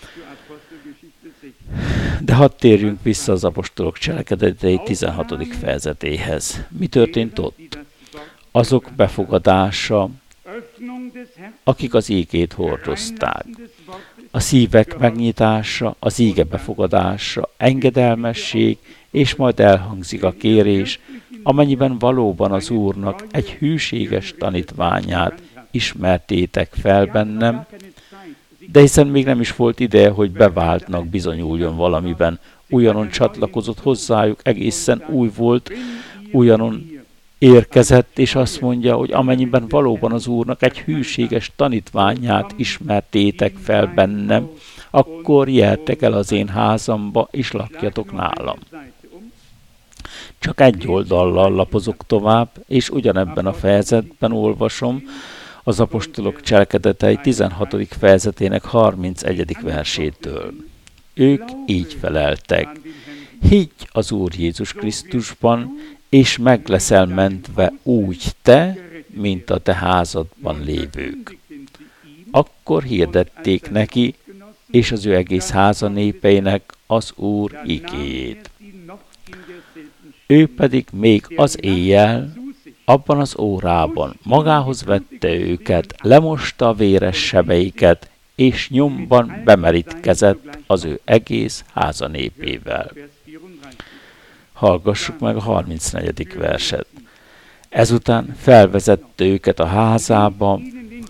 Speaker 1: De hadd térjünk vissza az apostolok cselekedetei tizenhatodik fejezetéhez. Mi történt ott? Azok befogadása, akik az ígét hordozták. A szívek megnyitása, az íge befogadása, engedelmesség, és majd elhangzik a kérés, amennyiben valóban az Úrnak egy hűséges tanítványát ismertétek fel bennem, de hiszen még nem is volt ideje, hogy beváltnak bizonyuljon valamiben. Újonnan csatlakozott hozzájuk, egészen új volt, újonnan érkezett, és azt mondja, hogy amennyiben valóban az Úrnak egy hűséges tanítványát ismertétek fel bennem, akkor jöjjetek el az én házamba, és lakjatok nálam. Csak egy oldallal lapozok tovább, és ugyanebben a fejezetben olvasom az apostolok cselekedetei tizenhatodik fejezetének harmincegyedik versétől. Ők így feleltek: higgy az Úr Jézus Krisztusban, és meg leszel mentve úgy te, mint a te házadban lévők. Akkor hirdették neki, és az ő egész háza népeinek az Úr igéjét. Ő pedig még az éjjel, abban az órában magához vette őket, lemosta a véres sebeiket, és nyomban bemerítkezett az ő egész háza népével. Hallgassuk meg a harmincnegyedik verset. Ezután felvezette őket a házába,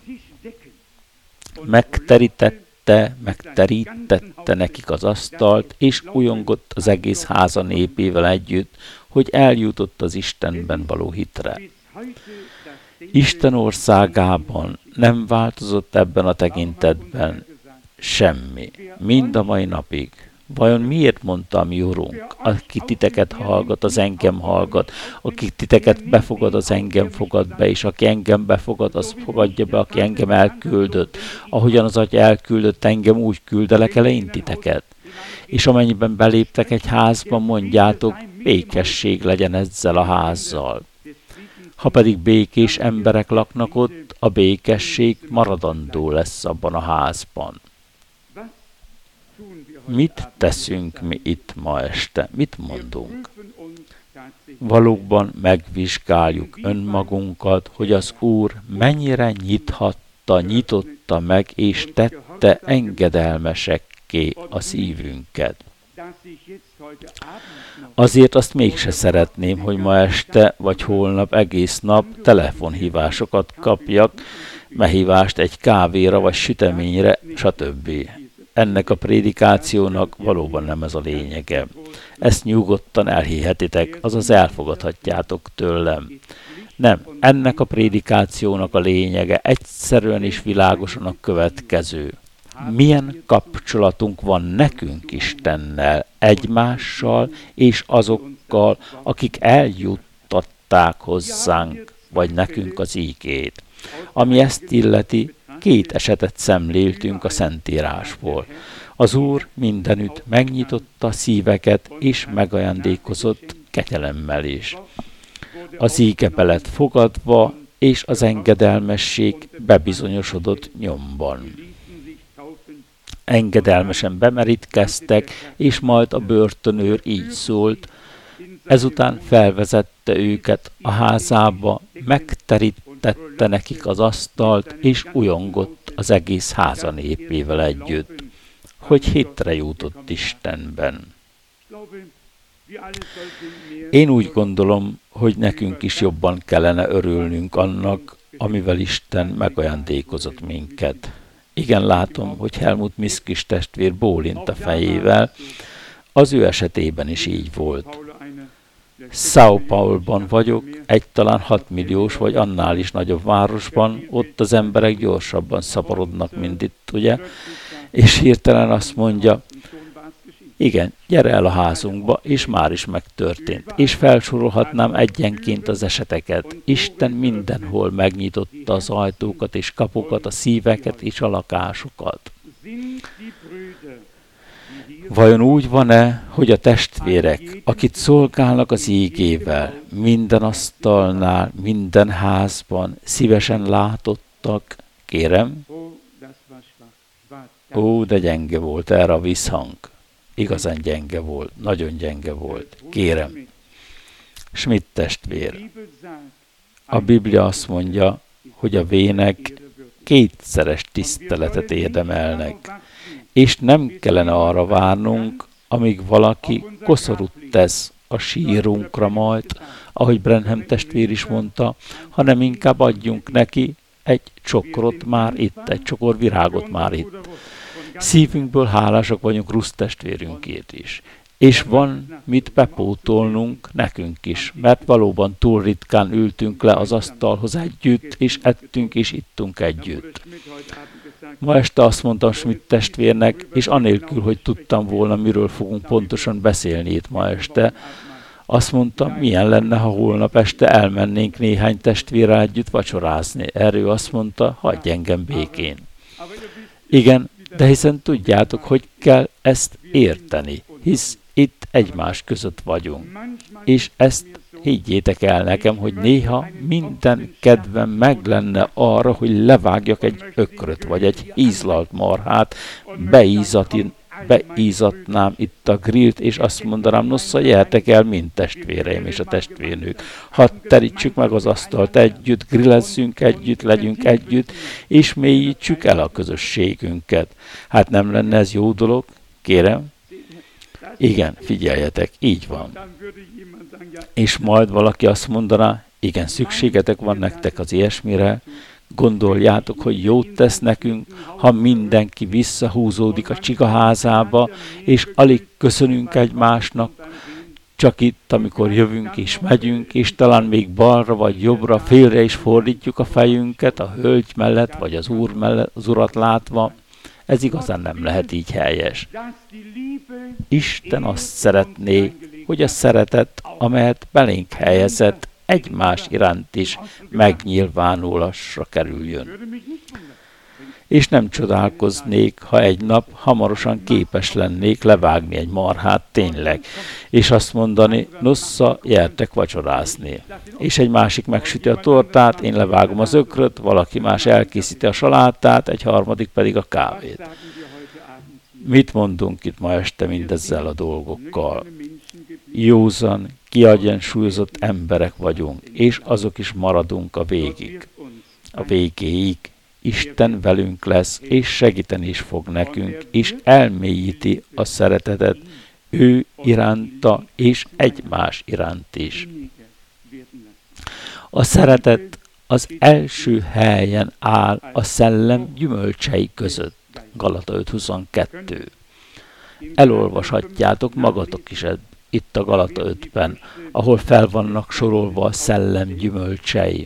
Speaker 1: megterítette, megterítette nekik az asztalt, és ujjongott az egész háza népével együtt, hogy eljutott az Istenben való hitre. Isten országában nem változott ebben a tekintetben semmi, mind a mai napig. Vajon miért mondta a mi Urunk, aki titeket hallgat, az engem hallgat, aki titeket befogad, az engem fogad be, és aki engem befogad, az fogadja be, aki engem elküldött. Ahogyan az Atya elküldött engem, úgy küldelek el én titeket. És amennyiben beléptek egy házba, mondjátok, békesség legyen ezzel a házzal. Ha pedig békés emberek laknak ott, a békesség maradandó lesz abban a házban. Mit teszünk mi itt ma este? Mit mondunk? Valóban megvizsgáljuk önmagunkat, hogy az Úr mennyire nyithatta, nyitotta meg és tette engedelmesekké a szívünket. Azért azt mégse szeretném, hogy ma este vagy holnap egész nap telefonhívásokat kapjak, behívást egy kávéra vagy süteményre, stb. Ennek a prédikációnak valóban nem ez a lényege. Ezt nyugodtan elhihetitek, azaz elfogadhatjátok tőlem. Nem, ennek a prédikációnak a lényege egyszerűen és világosan a következő. Milyen kapcsolatunk van nekünk Istennel, egymással és azokkal, akik eljuttatták hozzánk, vagy nekünk az ígét. Ami ezt illeti, két esetet szemléltünk a Szentírásból. Az Úr mindenütt megnyitotta a szíveket, és megajándékozott kegyelemmel is. Az íge be lett fogadva, és az engedelmesség bebizonyosodott nyomban. Engedelmesen bemerítkeztek, és majd a börtönőr így szólt: ezután felvezette őket a házába, megterítette nekik az asztalt, és ujjongott az egész háza népével együtt, hogy hitre jutott Istenben. Én úgy gondolom, hogy nekünk is jobban kellene örülnünk annak, amivel Isten megajándékozott minket. Igen, látom, hogy Helmut Miszkis testvér bólint a fejével, az ő esetében is így volt. São Pauloban vagyok, egy talán hat milliós vagy annál is nagyobb városban, ott az emberek gyorsabban szaporodnak, mint itt, ugye? És hirtelen azt mondja, Igen, gyere el a házunkba, és már is megtörtént. És felsorolhatnám egyenként az eseteket. Isten mindenhol megnyitotta az ajtókat és kapukat, a szíveket és a lakásokat. Vajon úgy van-e, hogy a testvérek, akit szolgálnak az ígével, minden asztalnál, minden házban szívesen látottak, kérem? Ó, de gyenge volt erre a visszhang. Igazán gyenge volt, nagyon gyenge volt. Kérem. Schmidt testvér. A Biblia azt mondja, hogy a vének kétszeres tiszteletet érdemelnek, és nem kellene arra várnunk, amíg valaki koszorút tesz a sírunkra majd, ahogy Branham testvér is mondta, hanem inkább adjunk neki egy csokrot már itt, egy csokor virágot már itt. Szívünkből hálásak vagyunk Rusz testvérünkért is. És van mit bepótolnunk nekünk is, mert valóban túl ritkán ültünk le az asztalhoz együtt, és ettünk és ittunk együtt. Ma este azt mondtam Schmidt testvérnek, és anélkül, hogy tudtam volna, miről fogunk pontosan beszélni itt ma este, azt mondtam, milyen lenne, ha holnap este elmennénk néhány testvérrel együtt vacsorázni. Erről azt mondta, hagyj engem békén. Igen, de hiszen tudjátok, hogy kell ezt érteni, hisz itt egymás között vagyunk. És ezt higgyétek el nekem, hogy néha minden kedvem meg lenne arra, hogy levágjak egy ökröt, vagy egy ízlalt marhát, beízatin, beízatnám itt a grillt, és azt mondanám, nossza, gyertek el, mint testvéreim és a testvérnők. Hadd terítsük meg az asztalt együtt, grillezzünk együtt, legyünk együtt, és mélyítsük el a közösségünket. Hát nem lenne ez jó dolog? Kérem? Igen, figyeljetek, így van. És majd valaki azt mondaná, igen, szükségetek van nektek az ilyesmire, gondoljátok, hogy jót tesz nekünk, ha mindenki visszahúzódik a csigaházába, és alig köszönünk egymásnak, csak itt, amikor jövünk és megyünk, és talán még balra vagy jobbra, félre is fordítjuk a fejünket, a hölgy mellett, vagy az úr mellett, az urat látva. Ez igazán nem lehet így helyes. Isten azt szeretné, hogy a szeretet, amelyet belénk helyezett, egymás iránt is megnyilvánulasra kerüljön. És nem csodálkoznék, ha egy nap hamarosan képes lennék levágni egy marhát tényleg, és azt mondani, nossza, gyertek vacsorázni. És egy másik megsüti a tortát, én levágom az ökröt, valaki más elkészíti a salátát, egy harmadik pedig a kávét. Mit mondunk itt ma este mindezzel a dolgokkal? Józan, kiegyensúlyozott emberek vagyunk, és azok is maradunk a végig. A végéig. Isten velünk lesz, és segíteni is fog nekünk, és elmélyíti a szeretetet ő iránta, és egymás iránt is. A szeretet az első helyen áll a szellem gyümölcsei között. Galata öt huszonkettő. Elolvashatjátok magatok is itt a Galata ötben, ahol fel vannak sorolva a szellem gyümölcsei.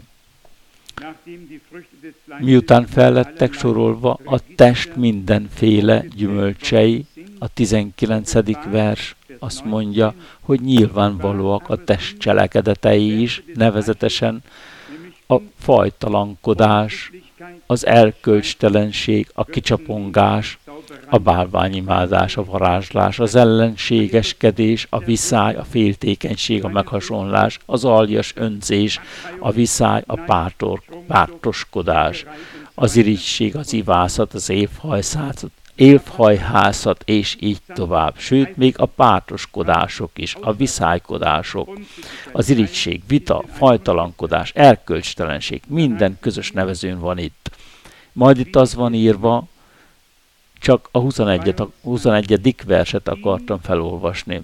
Speaker 1: Miután fellettek sorolva a test mindenféle gyümölcsei, a tizenkilencedik vers azt mondja, hogy nyilvánvalóak a test cselekedetei is, nevezetesen a fajtalankodás, az erkölcstelenség, a kicsapongás, a bálványimádás, a varázslás, az ellenségeskedés, a viszály, a féltékenység, a meghasonlás, az aljas önzés, a viszály, a pártor, pártoskodás, az irigység, az ivászat, az évhajszászat, évhajhászat, és így tovább. Sőt, még a pártoskodások is, a viszálykodások, az irigység, vita, fajtalankodás, erkölcstelenség, minden közös nevezőn van itt. Majd itt az van írva, csak a huszonegyedik verset akartam felolvasni.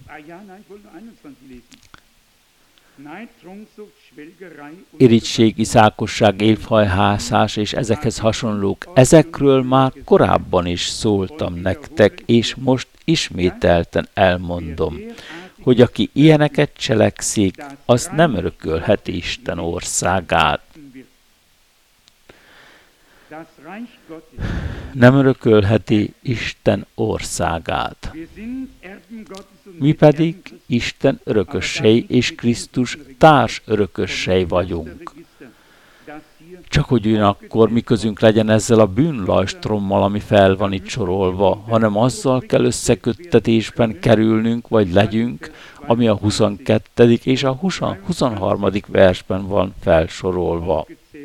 Speaker 1: Irigység, iszákosság, évhajhászás és ezekhez hasonlók. Ezekről már korábban is szóltam nektek, és most ismételten elmondom, hogy aki ilyeneket cselekszik, az nem örökölheti Isten országát. nem örökölheti Isten országát. Mi pedig Isten örökösei és Krisztus társ örökösei vagyunk. Csak hogy ugyanakkor mi közünk legyen ezzel a bűnlajstrommal, ami fel van itt sorolva, hanem azzal kell összeköttetésben kerülnünk, vagy legyünk, ami a huszonkettedik és a huszonharmadik versben van felsorolva.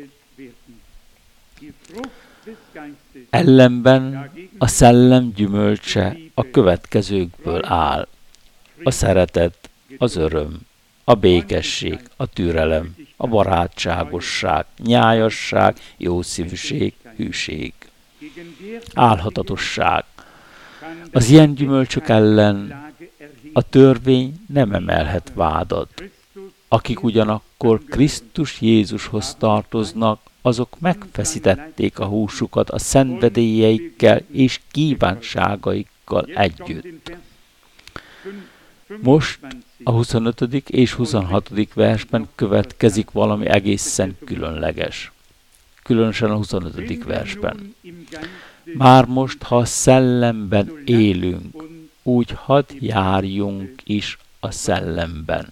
Speaker 1: Ellenben a szellem gyümölcse a következőkből áll. A szeretet, az öröm, a békesség, a türelem, a barátságosság, nyájasság, jószívűség, hűség, álhatatosság. Az ilyen gyümölcsök ellen a törvény nem emelhet vádat. Akik ugyanakkor Krisztus Jézushoz tartoznak, azok megfeszítették a húsukat a szenvedélyeikkel és kívánságaikkal együtt. Most a huszonötödik és huszonhatodik versben következik valami egészen különleges. Különösen a huszonötödik versben. Már most, ha a szellemben élünk, úgy hadd járjunk is a szellemben.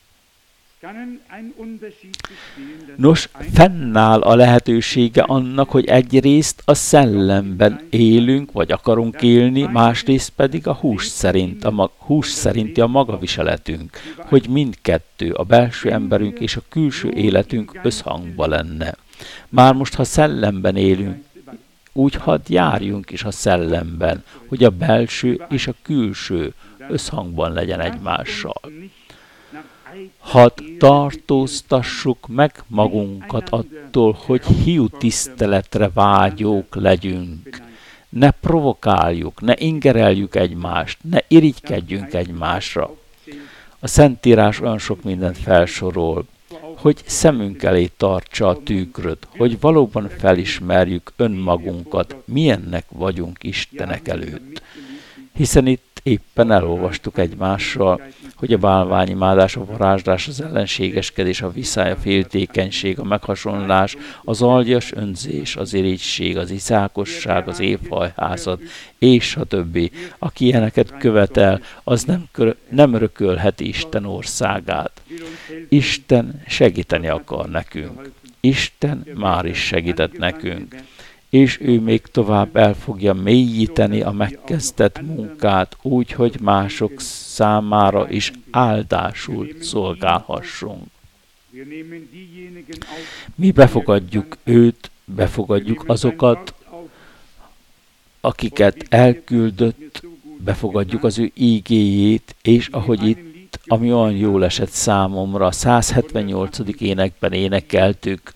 Speaker 1: Nos, fennáll a lehetősége annak, hogy egyrészt a szellemben élünk, vagy akarunk élni, másrészt pedig a hús szerint, a mag, hús szerinti a magaviseletünk, hogy mindkettő, a belső emberünk és a külső életünk összhangba lenne. Már most, ha szellemben élünk, úgy hadd járjunk is a szellemben, hogy a belső és a külső összhangban legyen egymással. Hadd tartóztassuk meg magunkat attól, hogy hiú tiszteletre vágyók legyünk. Ne provokáljuk, ne ingereljük egymást, ne irigykedjünk egymásra. A Szentírás olyan sok mindent felsorol, hogy szemünk elé tartsa a tükröt, hogy valóban felismerjük önmagunkat, milyennek vagyunk Istenek előtt. Hiszen itt éppen elolvastuk egymással, hogy a bálványimádás, a varázslás, az ellenségeskedés, a viszály, a féltékenység, a meghasonlás, az aljas önzés, az irigység, az iszákosság, az évhajházat, és a többi. Aki ilyeneket követel, az nem, kör, nem örökölheti Isten országát. Isten segíteni akar nekünk. Isten már is segített nekünk. És ő még tovább el fogja mélyíteni a megkezdett munkát úgy, hogy mások számára is áldásul szolgálhassunk. Mi befogadjuk őt, befogadjuk azokat, akiket elküldött, befogadjuk az ő ígéjét, és ahogy itt, ami olyan jól esett számomra, a száz hetvennyolcadik énekben énekeltük,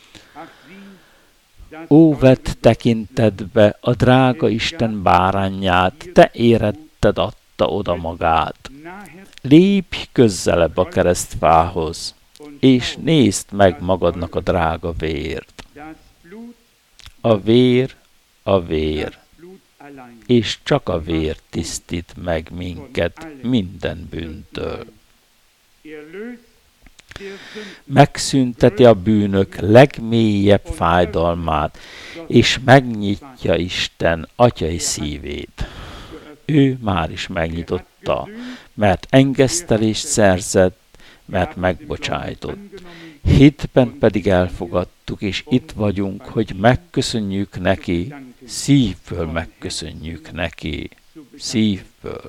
Speaker 1: ó, vedd tekintetbe a drága Isten bárányát, te éretted adta oda magát. Lépj közelebb a keresztfához, és nézd meg magadnak a drága vért. A vér, a vér, és csak a vér tisztít meg minket minden bűntől. Megszünteti a bűnök legmélyebb fájdalmát, és megnyitja Isten atyai szívét. Ő már is megnyitotta, mert engesztelést szerzett, mert megbocsájtott. Hitben pedig elfogadtuk, és itt vagyunk, hogy megköszönjük neki, szívből megköszönjük neki, szívből.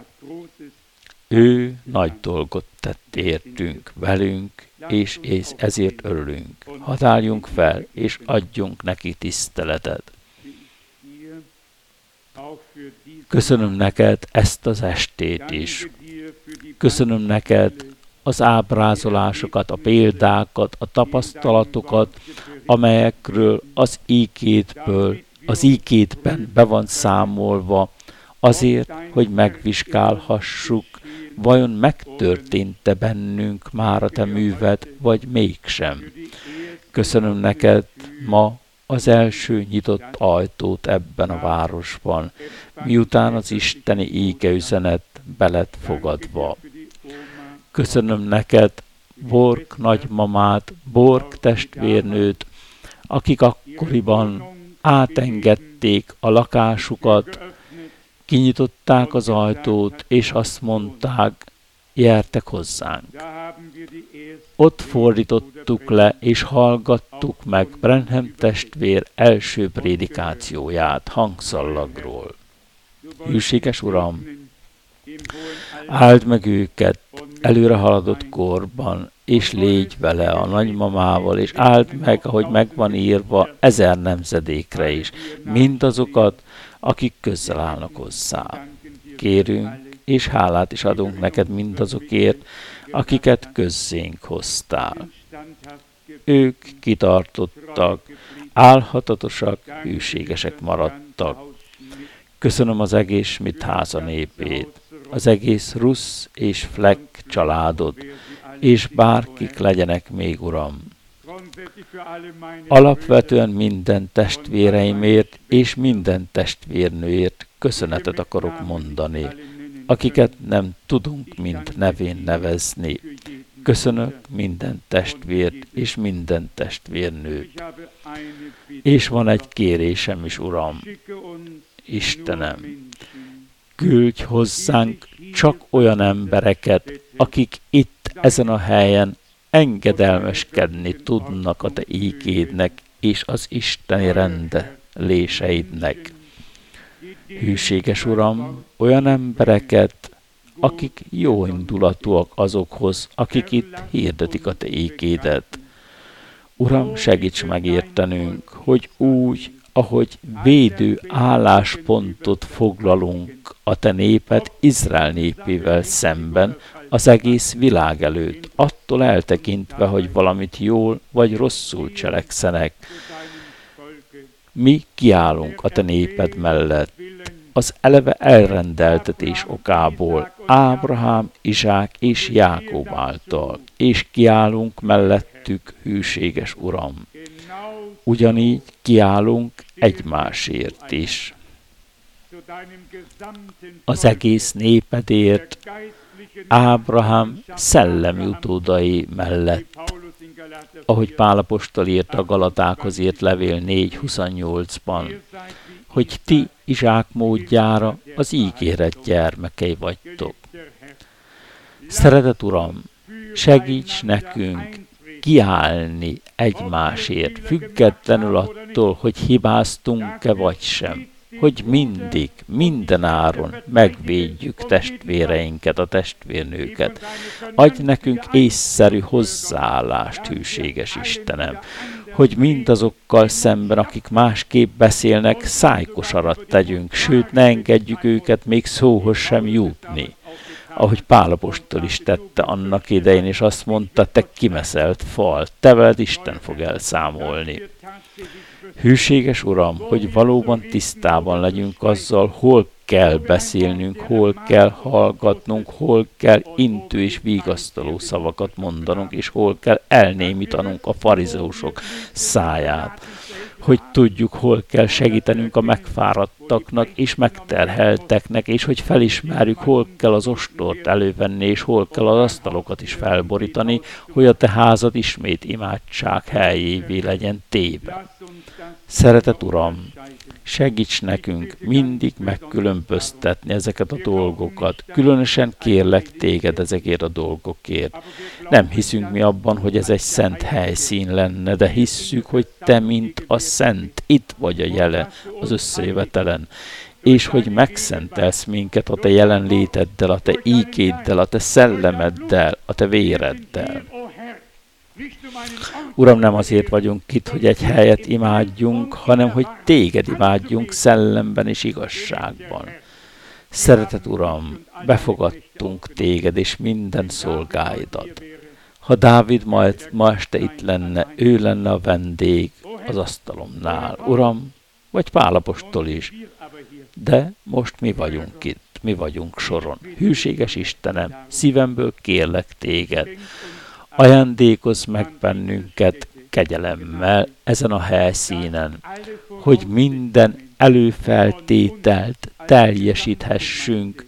Speaker 1: Ő nagy dolgot tett értünk, velünk, és, és ezért örülünk. Hadd álljunk fel, és adjunk neki tiszteletet. Köszönöm neked ezt az estét is. Köszönöm neked az ábrázolásokat, a példákat, a tapasztalatokat, amelyekről az ígétből, az ígétben be van számolva, azért, hogy megvizsgálhassuk, vajon megtörtént-e bennünk már a te műved, vagy mégsem. Köszönöm neked ma az első nyitott ajtót ebben a városban, miután az isteni ígeüzenet be lett fogadva. Köszönöm neked Borg nagymamát, Borg testvérnőt, akik akkoriban átengedték kinyitották a lakásukat, kinyitották az ajtót, és azt mondták, gyertek hozzánk. Ott fordítottuk le, és hallgattuk meg Branham testvér első prédikációját hangszallagról. Hűséges Uram, áld meg őket előre haladott korban, és légy vele a nagymamával, és áld meg, ahogy meg van írva, ezer nemzedékre is, mindazokat, akik közel állnak hozzá. Kérünk, és hálát is adunk neked mindazokért, akiket közzénk hoztál. Ők kitartottak, álhatatosak, hűségesek maradtak. Köszönöm az egész Schmidt háza népét, az egész Rusz és Fleck családot, és bárkik legyenek még, Uram. Alapvetően minden testvéreimért és minden testvérnőért köszönetet akarok mondani, akiket nem tudunk mind nevén nevezni. Köszönök minden testvért és minden testvérnőt. És van egy kérésem is, Uram, Istenem, küldj hozzánk csak olyan embereket, akik itt ezen a helyen engedelmeskedni tudnak a te ígédnek és az isteni rendeléseidnek. Hűséges Uram, olyan embereket, akik jó indulatúak azokhoz, akik itt hirdetik a te ígédet. Uram, segíts megértenünk, hogy úgy, ahogy védő álláspontot foglalunk a te néped Izrael népével szemben, az egész világ előtt, attól eltekintve, hogy valamit jól vagy rosszul cselekszenek. Mi kiállunk a te néped mellett, az eleve elrendeltetés okából, Ábrahám, Izsák és Jákob által, és kiállunk mellettük, hűséges Uram. Ugyanígy kiállunk egymásért is. Az egész népedért, Ábrahám szellemi utódai mellett, ahogy Pál apostol írta a Galatákhoz írt levél négy huszonnyolcban, hogy ti Izsák módjára az ígéret gyermekei vagytok. Szeretett Uram, segíts nekünk kiállni egymásért, függetlenül attól, hogy hibáztunk-e vagy sem, hogy mindig, mindenáron megvédjük testvéreinket, a testvérnőket. Adj nekünk észszerű hozzáállást, hűséges Istenem, hogy mindazokkal szemben, akik másképp beszélnek, szájkosarat tegyünk, sőt, ne engedjük őket még szóhoz sem jutni. Ahogy Pál apostol is tette annak idején, és azt mondta, te kimeszelt fal, te veled Isten fog elszámolni. Hűséges Uram, hogy valóban tisztában legyünk azzal, hol kell beszélnünk, hol kell hallgatnunk, hol kell intő és vigasztaló szavakat mondanunk, és hol kell elnémítanunk a farizeusok száját. Hogy tudjuk, hol kell segítenünk a megfáradtaknak és megterhelteknek, és hogy felismerjük, hol kell az ostort elővenni, és hol kell az asztalokat is felborítani, hogy a te házad ismét imádság helyévé legyen téve. Szeretett Uram, segíts nekünk mindig megkülönböztetni ezeket a dolgokat. Különösen kérlek téged ezekért a dolgokért. Nem hiszünk mi abban, hogy ez egy szent helyszín lenne, de hisszük, hogy te, mint a szent, itt vagy a jele az összejövetelen, és hogy megszentelsz minket a te jelenléteddel, a te íkéddel, a te szellemeddel, a te véreddel. Uram, nem azért vagyunk itt, hogy egy helyet imádjunk, hanem hogy téged imádjunk szellemben és igazságban. Szeretett Uram, befogadtunk téged és minden szolgáidat. Ha Dávid ma, ma este itt lenne, ő lenne a vendég az asztalomnál. Uram, vagy Pál apostol is. De most mi vagyunk itt, mi vagyunk soron. Hűséges Istenem, szívemből kérlek téged, ajándékozz meg bennünket kegyelemmel ezen a helyszínen, hogy minden előfeltételt teljesíthessünk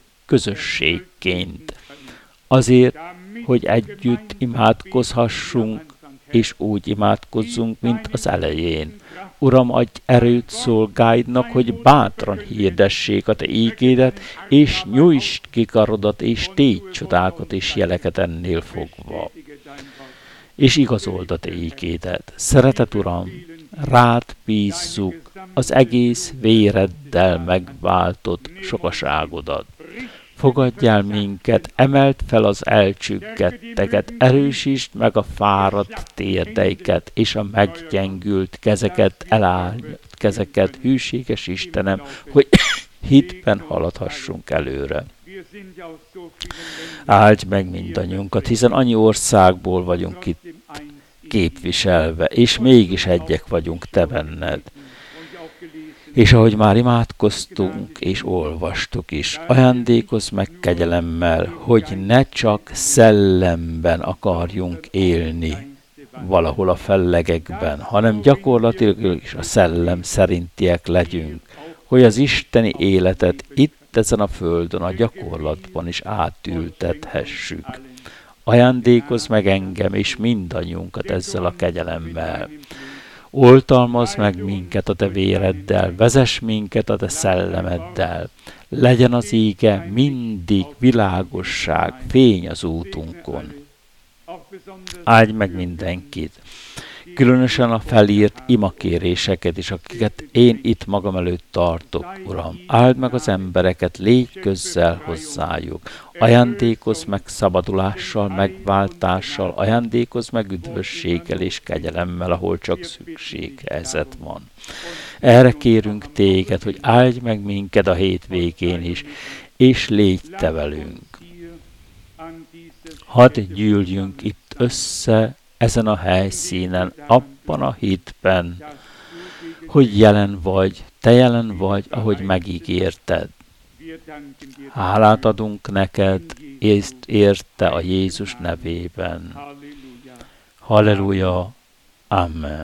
Speaker 1: közösségként. Azért, hogy együtt imádkozhassunk és úgy imádkozzunk, mint az elején. Uram, adj erőt szolgáidnak, hogy bátran hirdessék a te ígédet, és nyújtsd ki karodat, és tégy csodákat és jeleket ennél fogva. És igazold a te ígédet. Szeretet Uram, rád bízzuk az egész véreddel megváltott sokaságodat. Fogadj el minket, emeld fel az elcsüggetteket, erősítsd meg a fáradt térdeiket, és a meggyengült kezeket, elállt kezeket, hűséges Istenem, hogy hitben haladhassunk előre. Áldj meg mindannyiunkat, hiszen annyi országból vagyunk itt képviselve, és mégis egyek vagyunk te benned. És ahogy már imádkoztunk és olvastuk is, ajándékozz meg kegyelemmel, hogy ne csak szellemben akarjunk élni valahol a fellegekben, hanem gyakorlatilag is a szellem szerintiek legyünk, hogy az isteni életet itt ezen a földön, a gyakorlatban is átültethessük. Ajándékozz meg engem és mindannyiunkat ezzel a kegyelemmel. Oltalmazz meg minket a te véreddel, vezess minket a te szellemeddel. Legyen az íge mindig világosság, fény az útunkon. Áldj meg mindenkit, különösen a felírt imakéréseket is, akiket én itt magam előtt tartok, Uram. Áld meg az embereket, légy közel hozzájuk. Ajándékozz meg szabadulással, megváltással, ajándékozz meg üdvösséggel és kegyelemmel, ahol csak szükséghelyzet van. Erre kérünk téged, hogy áldj meg minket a hétvégén is, és légy te velünk. Hadd gyűljünk itt össze, ezen a helyszínen, abban a hitben, hogy jelen vagy, te jelen vagy, ahogy megígérted. Hálát adunk neked, és érte a Jézus nevében. Halleluja, amen.